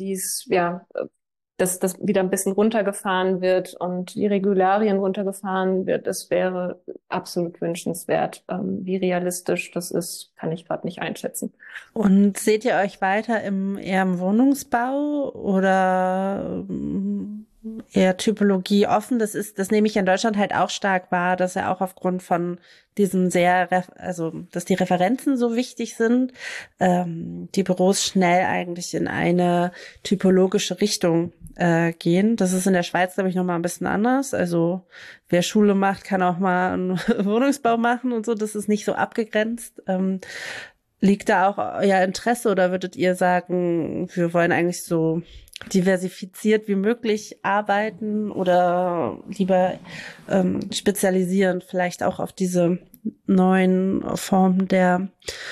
dass das wieder ein bisschen runtergefahren wird und die Regularien runtergefahren wird, das wäre absolut wünschenswert. Wie realistisch das ist, kann ich gerade nicht einschätzen. Und seht ihr euch weiter eher im Wohnungsbau oder eher Typologie offen? Das nehme ich in Deutschland halt auch stark wahr, dass ja auch aufgrund von diesem dass die Referenzen so wichtig sind, die Büros schnell eigentlich in eine typologische Richtung gehen. Das ist in der Schweiz, glaube ich, nochmal ein bisschen anders. Also wer Schule macht, kann auch mal einen Wohnungsbau machen und so. Das ist nicht so abgegrenzt. Liegt da auch euer Interesse oder würdet ihr sagen, wir wollen eigentlich so diversifiziert wie möglich arbeiten oder lieber spezialisieren, vielleicht auch auf diese neuen Formen der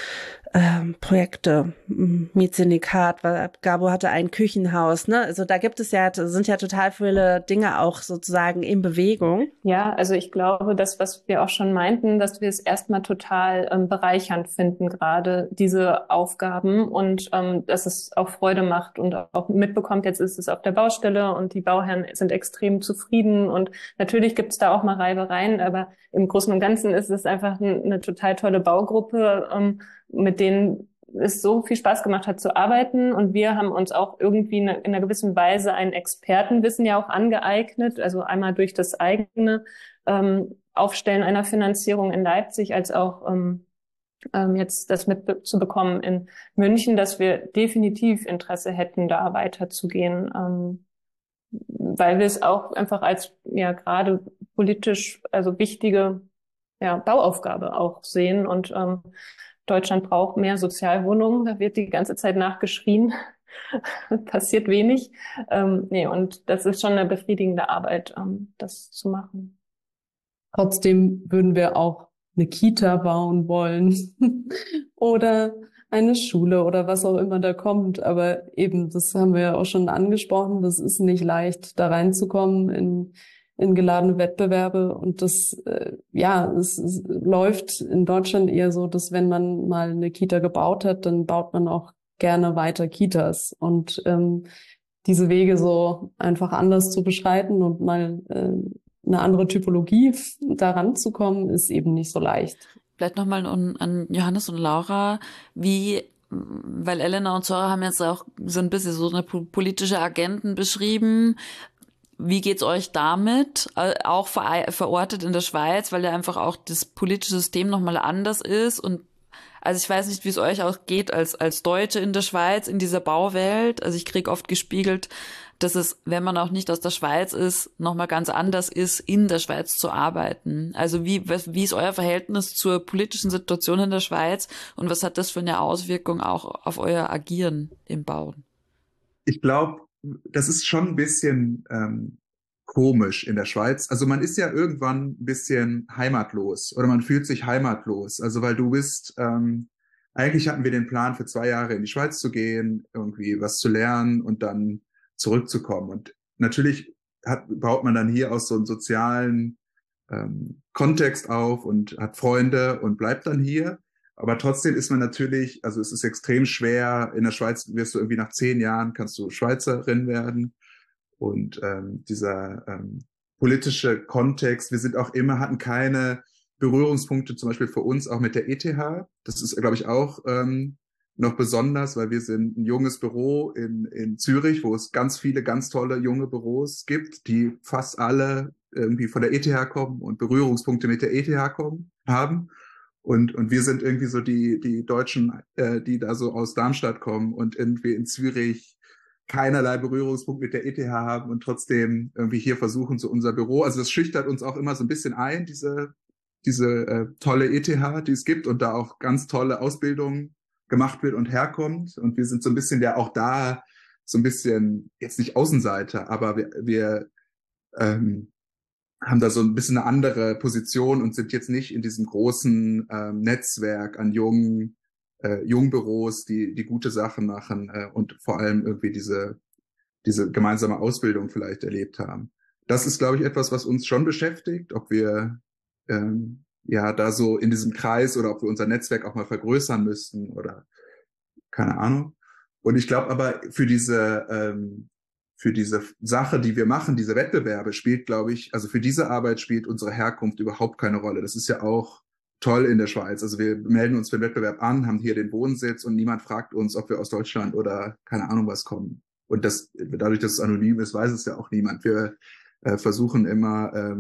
Projekte, Mietsyndikat, weil Gabo hatte ein Küchenhaus, ne? Also da sind ja total viele Dinge auch sozusagen in Bewegung. Ja, also ich glaube, das, was wir auch schon meinten, dass wir es erstmal total bereichernd finden, gerade diese Aufgaben und dass es auch Freude macht und auch mitbekommt, jetzt ist es auf der Baustelle und die Bauherren sind extrem zufrieden und natürlich gibt es da auch mal Reibereien, aber im Großen und Ganzen ist es einfach eine total tolle Baugruppe, mit denen es so viel Spaß gemacht hat zu arbeiten. Und wir haben uns auch irgendwie in einer gewissen Weise ein Expertenwissen ja auch angeeignet. Also einmal durch das eigene Aufstellen einer Finanzierung in Leipzig, als auch jetzt das mitzubekommen in München, dass wir definitiv Interesse hätten, da weiterzugehen. Weil wir es auch einfach als gerade politisch also wichtige Bauaufgabe auch sehen und Deutschland braucht mehr Sozialwohnungen, da wird die ganze Zeit nachgeschrien, passiert wenig. Und das ist schon eine befriedigende Arbeit, das zu machen. Trotzdem würden wir auch eine Kita bauen wollen oder eine Schule oder was auch immer da kommt. Aber eben, das haben wir ja auch schon angesprochen, das ist nicht leicht, da reinzukommen in geladene Wettbewerbe und es läuft in Deutschland eher so, dass wenn man mal eine Kita gebaut hat, dann baut man auch gerne weiter Kitas und diese Wege so einfach anders zu beschreiten und mal eine andere Typologie daran zu kommen, ist eben nicht so leicht. Vielleicht nochmal an Johannes und Laura, weil Elena und Zora haben jetzt auch so ein bisschen so eine politische Agenten beschrieben. Wie geht's euch damit? Auch verortet in der Schweiz, weil ja einfach auch das politische System nochmal anders ist. Und also ich weiß nicht, wie es euch auch geht als Deutsche in der Schweiz, in dieser Bauwelt. Also ich kriege oft gespiegelt, dass es, wenn man auch nicht aus der Schweiz ist, nochmal ganz anders ist, in der Schweiz zu arbeiten. Also wie ist euer Verhältnis zur politischen Situation in der Schweiz und was hat das für eine Auswirkung auch auf euer Agieren im Bauen? Ich glaube, das ist schon ein bisschen komisch in der Schweiz. Also man ist ja irgendwann ein bisschen heimatlos oder man fühlt sich heimatlos. Also weil du bist, eigentlich hatten wir den Plan für 2 Jahre in die Schweiz zu gehen, irgendwie was zu lernen und dann zurückzukommen. Und natürlich baut man dann hier aus so einem sozialen Kontext auf und hat Freunde und bleibt dann hier. Aber trotzdem ist man natürlich, also es ist extrem schwer. In der Schweiz wirst du irgendwie nach 10 Jahren kannst du Schweizerin werden. Und dieser politische Kontext, wir sind auch hatten keine Berührungspunkte, zum Beispiel für uns auch mit der ETH. Das ist, glaube ich, auch noch besonders, weil wir sind ein junges Büro in Zürich, wo es ganz viele ganz tolle junge Büros gibt, die fast alle irgendwie von der ETH kommen und Berührungspunkte mit der ETH haben. Und wir sind irgendwie so die Deutschen, die da so aus Darmstadt kommen und irgendwie in Zürich keinerlei Berührungspunkt mit der ETH haben und trotzdem irgendwie hier versuchen, so unser Büro, also das schüchtert uns auch immer so ein bisschen ein, diese tolle ETH, die es gibt und da auch ganz tolle Ausbildung gemacht wird und herkommt. Und wir sind so ein bisschen ja auch da, so ein bisschen, jetzt nicht Außenseiter, aber wir haben da so ein bisschen eine andere Position und sind jetzt nicht in diesem großen Netzwerk an jungen Jungbüros, die gute Sachen machen und vor allem irgendwie diese gemeinsame Ausbildung vielleicht erlebt haben. Das ist, glaube ich, etwas, was uns schon beschäftigt, ob wir ja da so in diesem Kreis oder ob wir unser Netzwerk auch mal vergrößern müssten oder keine Ahnung. Und ich glaube aber für diese Sache, die wir machen, diese Wettbewerbe spielt, glaube ich, also für diese Arbeit spielt unsere Herkunft überhaupt keine Rolle. Das ist ja auch toll in der Schweiz. Also wir melden uns für den Wettbewerb an, haben hier den Wohnsitz und niemand fragt uns, ob wir aus Deutschland oder keine Ahnung was kommen. Und das, dadurch, dass es anonym ist, weiß es ja auch niemand. Wir versuchen immer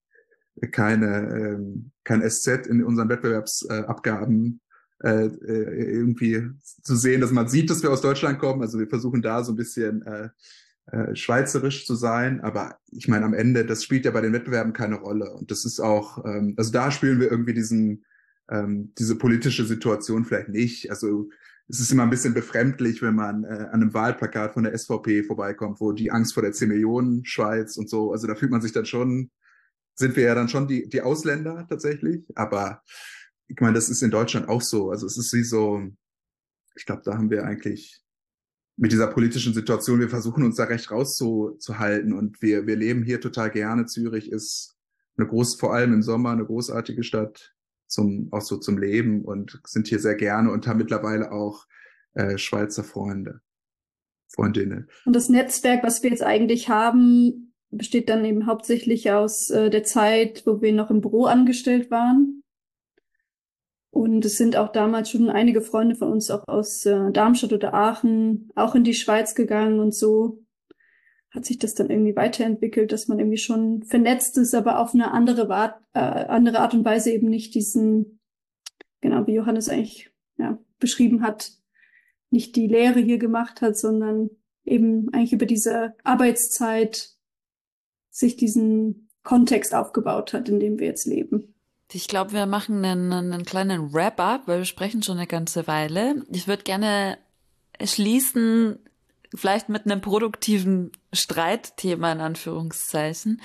kein SZ in unseren Wettbewerbsabgaben irgendwie zu sehen, dass man sieht, dass wir aus Deutschland kommen. Also wir versuchen da so ein bisschen schweizerisch zu sein, aber ich meine, am Ende, das spielt ja bei den Wettbewerben keine Rolle. Und das ist auch, also da spielen wir irgendwie diese politische Situation vielleicht nicht. Also es ist immer ein bisschen befremdlich, wenn man an einem Wahlplakat von der SVP vorbeikommt, wo die Angst vor der 10 Millionen Schweiz und so, also da fühlt man sich dann schon, sind wir ja dann schon die Ausländer tatsächlich, aber ich meine, das ist in Deutschland auch so. Also es ist wie so, ich glaube, da haben wir eigentlich mit dieser politischen Situation, wir versuchen uns da recht rauszuhalten und wir leben hier total gerne. Zürich ist vor allem im Sommer eine großartige Stadt auch so zum Leben und sind hier sehr gerne und haben mittlerweile auch Schweizer Freundinnen. Und das Netzwerk, was wir jetzt eigentlich haben, besteht dann eben hauptsächlich aus der Zeit, wo wir noch im Büro angestellt waren. Und es sind auch damals schon einige Freunde von uns auch aus Darmstadt oder Aachen auch in die Schweiz gegangen und so hat sich das dann irgendwie weiterentwickelt, dass man irgendwie schon vernetzt ist, aber auf eine andere Art und Weise eben nicht diesen, genau wie Johannes eigentlich beschrieben hat, nicht die Lehre hier gemacht hat, sondern eben eigentlich über diese Arbeitszeit sich diesen Kontext aufgebaut hat, in dem wir jetzt leben. Ich glaube, wir machen einen kleinen Wrap-up, weil wir sprechen schon eine ganze Weile. Ich würde gerne schließen, vielleicht mit einem produktiven Streitthema in Anführungszeichen.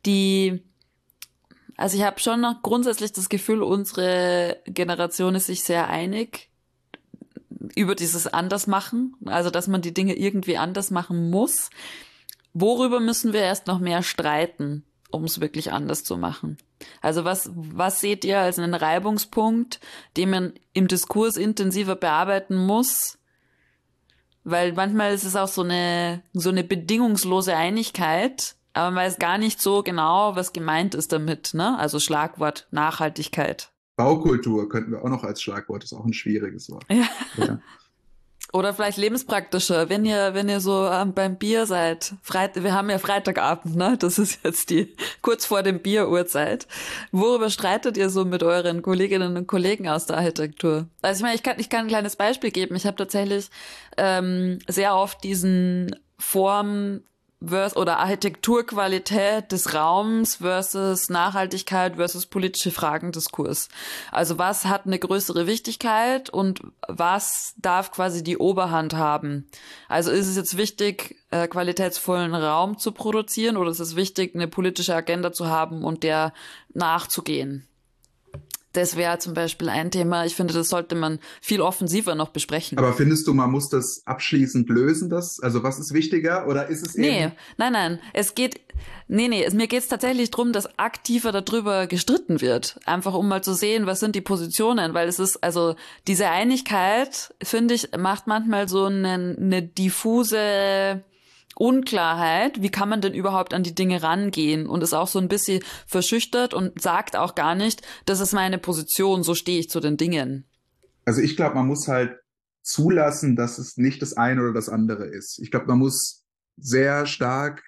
Also ich habe schon noch grundsätzlich das Gefühl, unsere Generation ist sich sehr einig über dieses Andersmachen, also dass man die Dinge irgendwie anders machen muss. Worüber müssen wir erst noch mehr streiten, um es wirklich anders zu machen? Also was seht ihr als einen Reibungspunkt, den man im Diskurs intensiver bearbeiten muss? Weil manchmal ist es auch so eine bedingungslose Einigkeit, aber man weiß gar nicht so genau, was gemeint ist damit, ne? Also Schlagwort Nachhaltigkeit. Baukultur könnten wir auch noch als Schlagwort, ist auch ein schwieriges Wort. Ja. Oder vielleicht lebenspraktischer, wenn ihr so beim Bier seid. Wir haben ja Freitagabend, ne? Das ist jetzt kurz vor dem Bieruhrzeit. Worüber streitet ihr so mit euren Kolleginnen und Kollegen aus der Architektur? Also ich meine, ich kann ein kleines Beispiel geben. Ich habe tatsächlich sehr oft diesen oder Architekturqualität des Raums versus Nachhaltigkeit versus politische Fragen-Diskurs. Also was hat eine größere Wichtigkeit und was darf quasi die Oberhand haben? Also ist es jetzt wichtig, qualitätsvollen Raum zu produzieren oder ist es wichtig, eine politische Agenda zu haben und der nachzugehen? Das wäre zum Beispiel ein Thema. Ich finde, das sollte man viel offensiver noch besprechen. Aber findest du, man muss das abschließend lösen, also was ist wichtiger oder ist es eben? Nein. Mir geht's tatsächlich darum, dass aktiver darüber gestritten wird. Einfach um mal zu sehen, was sind die Positionen, weil es ist, also diese Einigkeit, finde ich, macht manchmal so eine diffuse Unklarheit, wie kann man denn überhaupt an die Dinge rangehen und ist auch so ein bisschen verschüchtert und sagt auch gar nicht, das ist meine Position, so stehe ich zu den Dingen. Also ich glaube, man muss halt zulassen, dass es nicht das eine oder das andere ist. Ich glaube, man muss sehr stark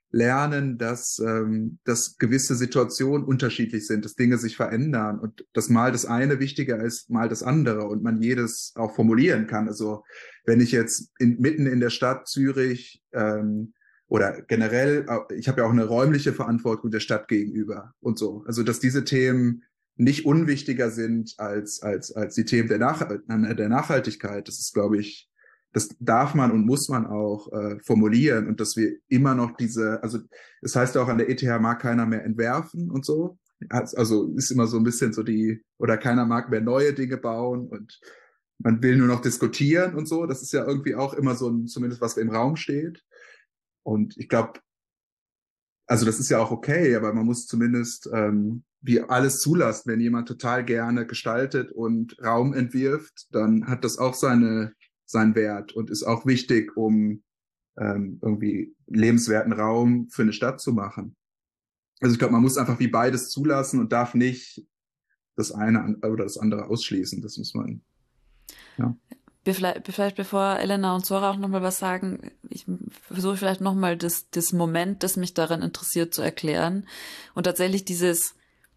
lernen, dass gewisse Situationen unterschiedlich sind, dass Dinge sich verändern und dass mal das eine wichtiger ist, mal das andere und man jedes auch formulieren kann. Also wenn ich jetzt mitten in der Stadt Zürich oder generell, ich habe ja auch eine räumliche Verantwortung der Stadt gegenüber und so. Also dass diese Themen nicht unwichtiger sind als die Themen der Nachhaltigkeit. Das ist, glaube ich, das darf man und muss man auch formulieren und dass wir immer noch also es heißt ja auch, an der ETH mag keiner mehr entwerfen und so. Also ist immer so ein bisschen so oder keiner mag mehr neue Dinge bauen und man will nur noch diskutieren und so. Das ist ja irgendwie auch immer so zumindest was im Raum steht. Und ich glaube, also das ist ja auch okay, aber man muss zumindest wie alles zulassen. Wenn jemand total gerne gestaltet und Raum entwirft, dann hat das auch seinen Wert und ist auch wichtig, um irgendwie lebenswerten Raum für eine Stadt zu machen. Also ich glaube, man muss einfach wie beides zulassen und darf nicht das eine oder das andere ausschließen. Das muss man, ja. Vielleicht bevor Elena und Zora auch nochmal was sagen, ich versuche vielleicht nochmal das Moment, das mich daran interessiert, zu erklären. Und tatsächlich dieses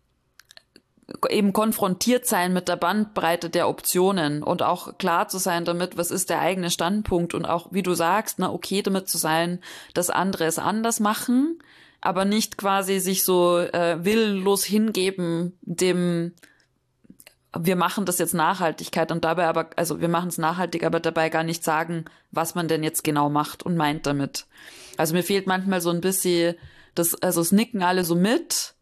eben konfrontiert sein mit der Bandbreite der Optionen und auch klar zu sein damit, was ist der eigene Standpunkt und auch, wie du sagst, okay damit zu sein, dass andere es anders machen, aber nicht quasi sich so willenlos hingeben dem wir machen das jetzt Nachhaltigkeit und dabei aber, also wir machen es nachhaltig, aber dabei gar nicht sagen, was man denn jetzt genau macht und meint damit. Also mir fehlt manchmal so ein bisschen also es nicken alle so mit,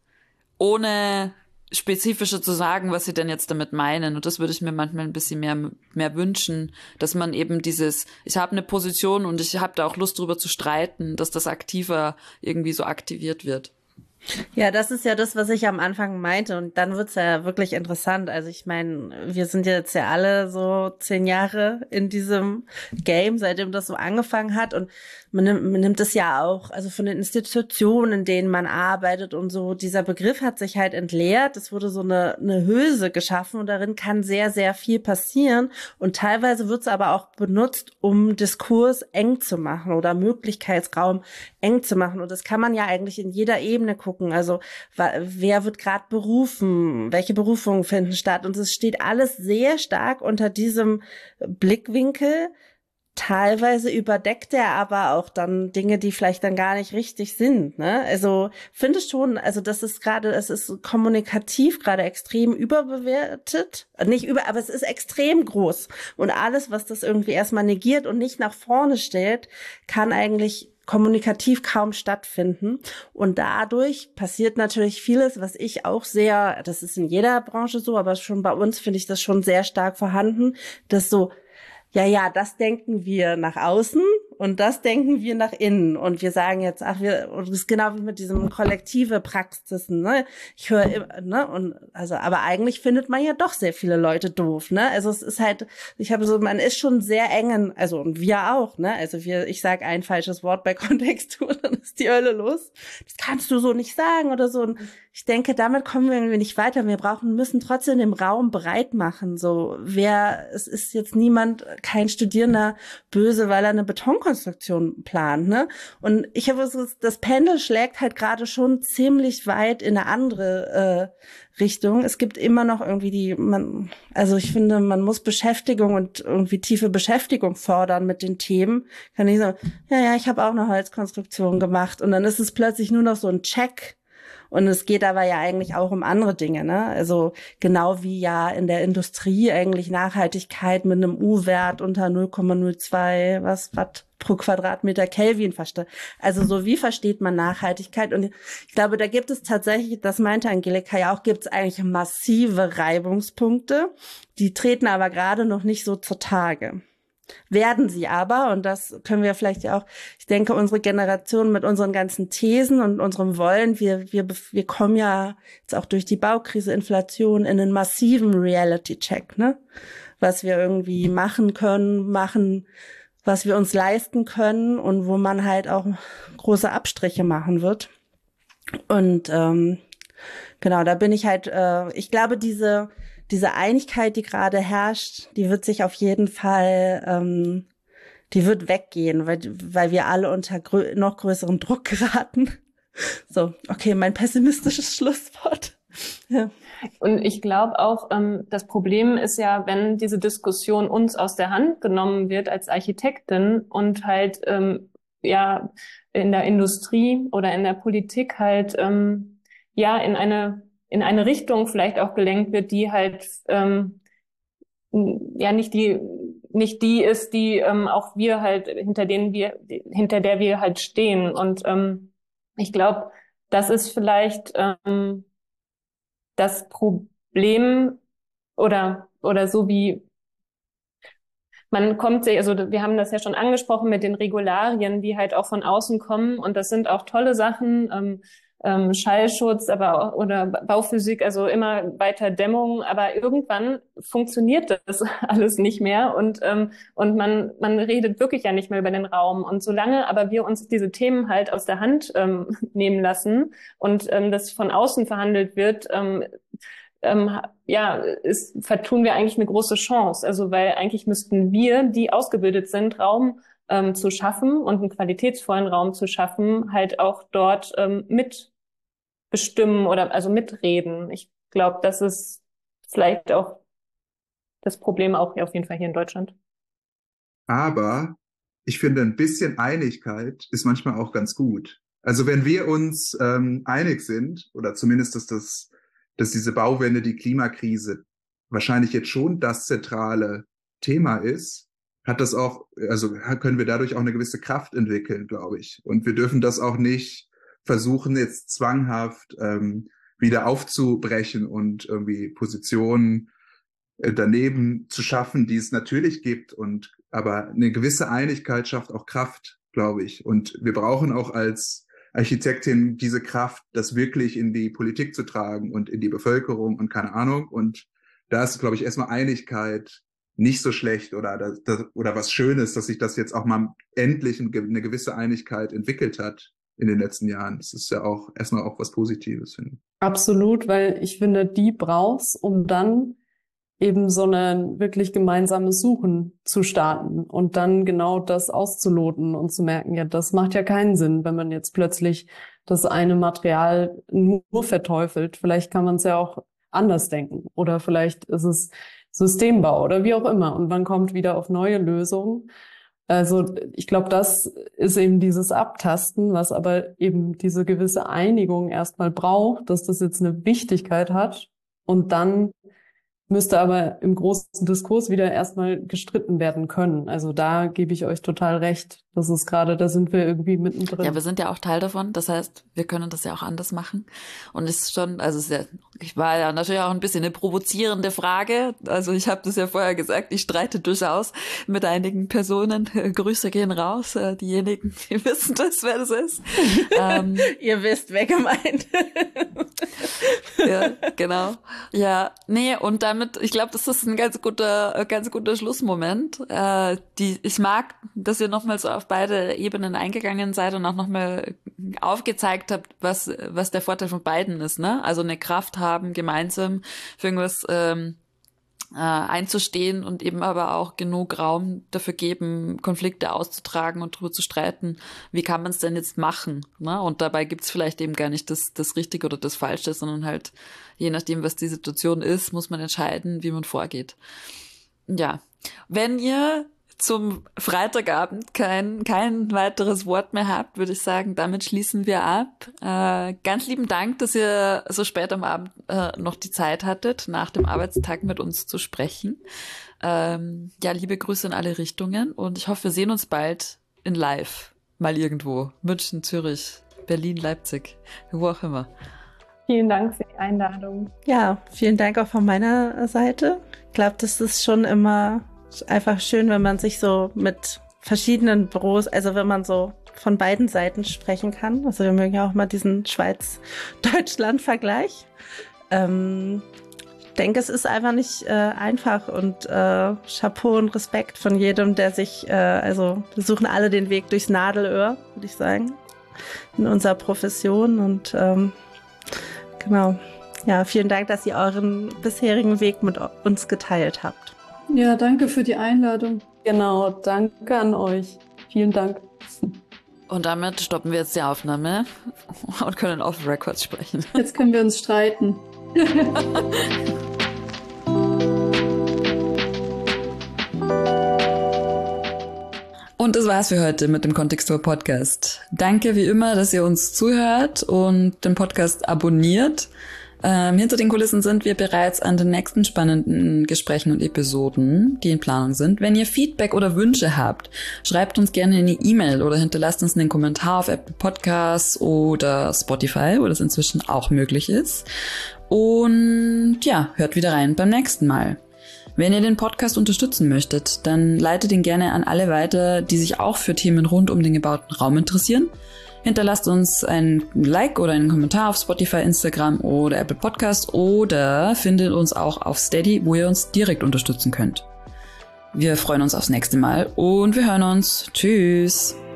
ohne spezifischer zu sagen, was sie denn jetzt damit meinen. Und das würde ich mir manchmal ein bisschen mehr wünschen, dass man eben ich habe eine Position und ich habe da auch Lust drüber zu streiten, dass das aktiver irgendwie so aktiviert wird. Ja, das ist ja das, was ich am Anfang meinte. Und dann wird's ja wirklich interessant. Also ich meine, wir sind jetzt ja alle so 10 Jahre in diesem Game, seitdem das so angefangen hat. Und man nimmt es ja auch, also von den Institutionen, in denen man arbeitet und so, dieser Begriff hat sich halt entleert. Es wurde so eine Hülse geschaffen und darin kann sehr, sehr viel passieren. Und teilweise wird's aber auch benutzt, um Diskurs eng zu machen oder Möglichkeitsraum eng zu machen. Und das kann man ja eigentlich in jeder Ebene gucken. Also wer wird gerade berufen? Welche Berufungen finden statt? Und es steht alles sehr stark unter diesem Blickwinkel. Teilweise überdeckt er aber auch dann Dinge, die vielleicht dann gar nicht richtig sind, ne? Also finde schon, also das ist gerade, es ist kommunikativ gerade extrem überbewertet. Aber es ist extrem groß. Und alles, was das irgendwie erstmal negiert und nicht nach vorne stellt, kann eigentlich kommunikativ kaum stattfinden. Und dadurch passiert natürlich vieles, was ich auch das ist in jeder Branche so, aber schon bei uns finde ich das schon sehr stark vorhanden, dass so, ja, das denken wir nach außen und das denken wir nach innen. Und wir sagen jetzt, und das ist genau wie mit diesem kollektive Praxisen, ne? Ich höre immer, ne? Und also, aber eigentlich findet man ja doch sehr viele Leute doof, ne? Also es ist halt, man ist schon sehr eng, also und wir auch, ne? Also ich sage ein falsches Wort bei Kontextur, dann ist die Hölle los. Das kannst du so nicht sagen oder so. Und ich denke, damit kommen wir irgendwie nicht weiter. Wir müssen trotzdem den Raum breit machen. So, es ist jetzt kein Studierender böse, weil er eine Betonkonstruktion plant, ne? Und ich habe so, das Pendel schlägt halt gerade schon ziemlich weit in eine andere Richtung. Es gibt immer noch irgendwie also ich finde, man muss Beschäftigung und irgendwie tiefe Beschäftigung fordern mit den Themen. Kann ich sagen, ja, ich habe auch eine Holzkonstruktion gemacht und dann ist es plötzlich nur noch so ein Check. Und es geht aber ja eigentlich auch um andere Dinge, ne? Also genau wie ja in der Industrie eigentlich Nachhaltigkeit mit einem U-Wert unter 0,02 was pro Quadratmeter Kelvin versteht. Also so wie versteht man Nachhaltigkeit? Und ich glaube, da gibt es tatsächlich, das meinte Angelika ja auch, gibt es eigentlich massive Reibungspunkte. Die treten aber gerade noch nicht so zutage. Werden sie aber, und das können wir vielleicht ja auch, ich denke, unsere Generation mit unseren ganzen Thesen und unserem Wollen, wir kommen ja jetzt auch durch die Baukrise, Inflation in einen massiven Reality-Check, ne? Was wir irgendwie machen können, was wir uns leisten können und wo man halt auch große Abstriche machen wird. Und genau, da bin ich halt, ich glaube, diese Einigkeit, die gerade herrscht, die wird sich auf jeden Fall die wird weggehen, weil wir alle unter noch größeren Druck geraten. So, okay, mein pessimistisches Schlusswort. Ja. Und ich glaube auch, das Problem ist ja, wenn diese Diskussion uns aus der Hand genommen wird als Architektin und halt ja in der Industrie oder in der Politik halt ja in eine Richtung vielleicht auch gelenkt wird, die halt ja nicht die ist, die auch wir halt hinter der wir halt stehen. Und ich glaube, das ist vielleicht das Problem oder so wie man kommt sich, also wir haben das ja schon angesprochen mit den Regularien, die halt auch von außen kommen, und das sind auch tolle Sachen, Schallschutz, aber auch, oder Bauphysik, also immer weiter Dämmung, aber irgendwann funktioniert das alles nicht mehr, und man redet wirklich ja nicht mehr über den Raum, und solange aber wir uns diese Themen halt aus der Hand nehmen lassen und das von außen verhandelt wird, ja, vertun wir eigentlich eine große Chance. Also, weil eigentlich müssten wir, die ausgebildet sind, Raum zu schaffen und einen qualitätsvollen Raum zu schaffen, halt auch dort mitbestimmen oder also mitreden. Ich glaube, das ist vielleicht auch das Problem auch auf jeden Fall hier in Deutschland. Aber ich finde, ein bisschen Einigkeit ist manchmal auch ganz gut. Also wenn wir uns einig sind, oder zumindest, dass diese Bauwende, die Klimakrise wahrscheinlich jetzt schon das zentrale Thema ist, hat das auch, also können wir dadurch auch eine gewisse Kraft entwickeln, glaube ich. Und wir dürfen das auch nicht versuchen, jetzt zwanghaft wieder aufzubrechen und irgendwie Positionen daneben zu schaffen, die es natürlich gibt. Aber eine gewisse Einigkeit schafft auch Kraft, glaube ich. Und wir brauchen auch als Architektin diese Kraft, das wirklich in die Politik zu tragen und in die Bevölkerung und keine Ahnung. Und da ist, glaube ich, erstmal Einigkeit nicht so schlecht oder was Schönes, dass sich das jetzt auch mal endlich eine gewisse Einigkeit entwickelt hat in den letzten Jahren. Das ist ja auch erstmal auch was Positives, finde ich. Absolut, weil ich finde, die brauch's, um dann eben so ein wirklich gemeinsames Suchen zu starten und dann genau das auszuloten und zu merken, ja, das macht ja keinen Sinn, wenn man jetzt plötzlich das eine Material nur verteufelt. Vielleicht kann man es ja auch anders denken oder vielleicht ist es Systembau oder wie auch immer, und man kommt wieder auf neue Lösungen. Also ich glaube, das ist eben dieses Abtasten, was aber eben diese gewisse Einigung erstmal braucht, dass das jetzt eine Wichtigkeit hat, und dann müsste aber im großen Diskurs wieder erstmal gestritten werden können. Also da gebe ich euch total recht. Das ist gerade, da sind wir irgendwie mittendrin. Ja, wir sind ja auch Teil davon. Das heißt, wir können das ja auch anders machen. Und es ist schon, also ich war ja natürlich auch ein bisschen eine provozierende Frage. Also ich habe das ja vorher gesagt, ich streite durchaus mit einigen Personen. Grüße gehen raus. Diejenigen, die wissen das, wer das ist. Ihr wisst, wer gemeint. Ja, genau. Ja, nee, und damit, ich glaube, das ist ein ganz guter Schlussmoment. Ich mag, dass ihr nochmal so auf beide Ebenen eingegangen seid und auch nochmal aufgezeigt habt, was der Vorteil von beiden ist, ne? Also eine Kraft haben, gemeinsam für irgendwas einzustehen und eben aber auch genug Raum dafür geben, Konflikte auszutragen und darüber zu streiten, wie kann man es denn jetzt machen, ne? Und dabei gibt's vielleicht eben gar nicht das Richtige oder das Falsche, sondern halt, je nachdem, was die Situation ist, muss man entscheiden, wie man vorgeht. Ja, wenn ihr zum Freitagabend kein weiteres Wort mehr habt, würde ich sagen, damit schließen wir ab. Ganz lieben Dank, dass ihr so spät am Abend noch die Zeit hattet, nach dem Arbeitstag mit uns zu sprechen. Ja, liebe Grüße in alle Richtungen, und ich hoffe, wir sehen uns bald in live, mal irgendwo. München, Zürich, Berlin, Leipzig, wo auch immer. Vielen Dank für die Einladung. Ja, vielen Dank auch von meiner Seite. Ich glaube, das ist schon immer einfach schön, wenn man sich so mit verschiedenen Büros, also wenn man so von beiden Seiten sprechen kann. Also wir mögen ja auch mal diesen Schweiz-Deutschland-Vergleich. Ich denke, es ist einfach nicht einfach, und Chapeau und Respekt von jedem, der sich, also wir suchen alle den Weg durchs Nadelöhr, würde ich sagen, in unserer Profession, und genau. Ja, vielen Dank, dass ihr euren bisherigen Weg mit uns geteilt habt. Ja, danke für die Einladung. Genau, danke an euch. Vielen Dank. Und damit stoppen wir jetzt die Aufnahme und können off Records sprechen. Jetzt können wir uns streiten. Und das war's für heute mit dem Kontextur Podcast. Danke wie immer, dass ihr uns zuhört und den Podcast abonniert. Hinter den Kulissen sind wir bereits an den nächsten spannenden Gesprächen und Episoden, die in Planung sind. Wenn ihr Feedback oder Wünsche habt, schreibt uns gerne eine E-Mail oder hinterlasst uns einen Kommentar auf Apple Podcasts oder Spotify, wo das inzwischen auch möglich ist. Und ja, hört wieder rein beim nächsten Mal. Wenn ihr den Podcast unterstützen möchtet, dann leitet ihn gerne an alle weiter, die sich auch für Themen rund um den gebauten Raum interessieren. Hinterlasst uns ein Like oder einen Kommentar auf Spotify, Instagram oder Apple Podcast oder findet uns auch auf Steady, wo ihr uns direkt unterstützen könnt. Wir freuen uns aufs nächste Mal und wir hören uns. Tschüss!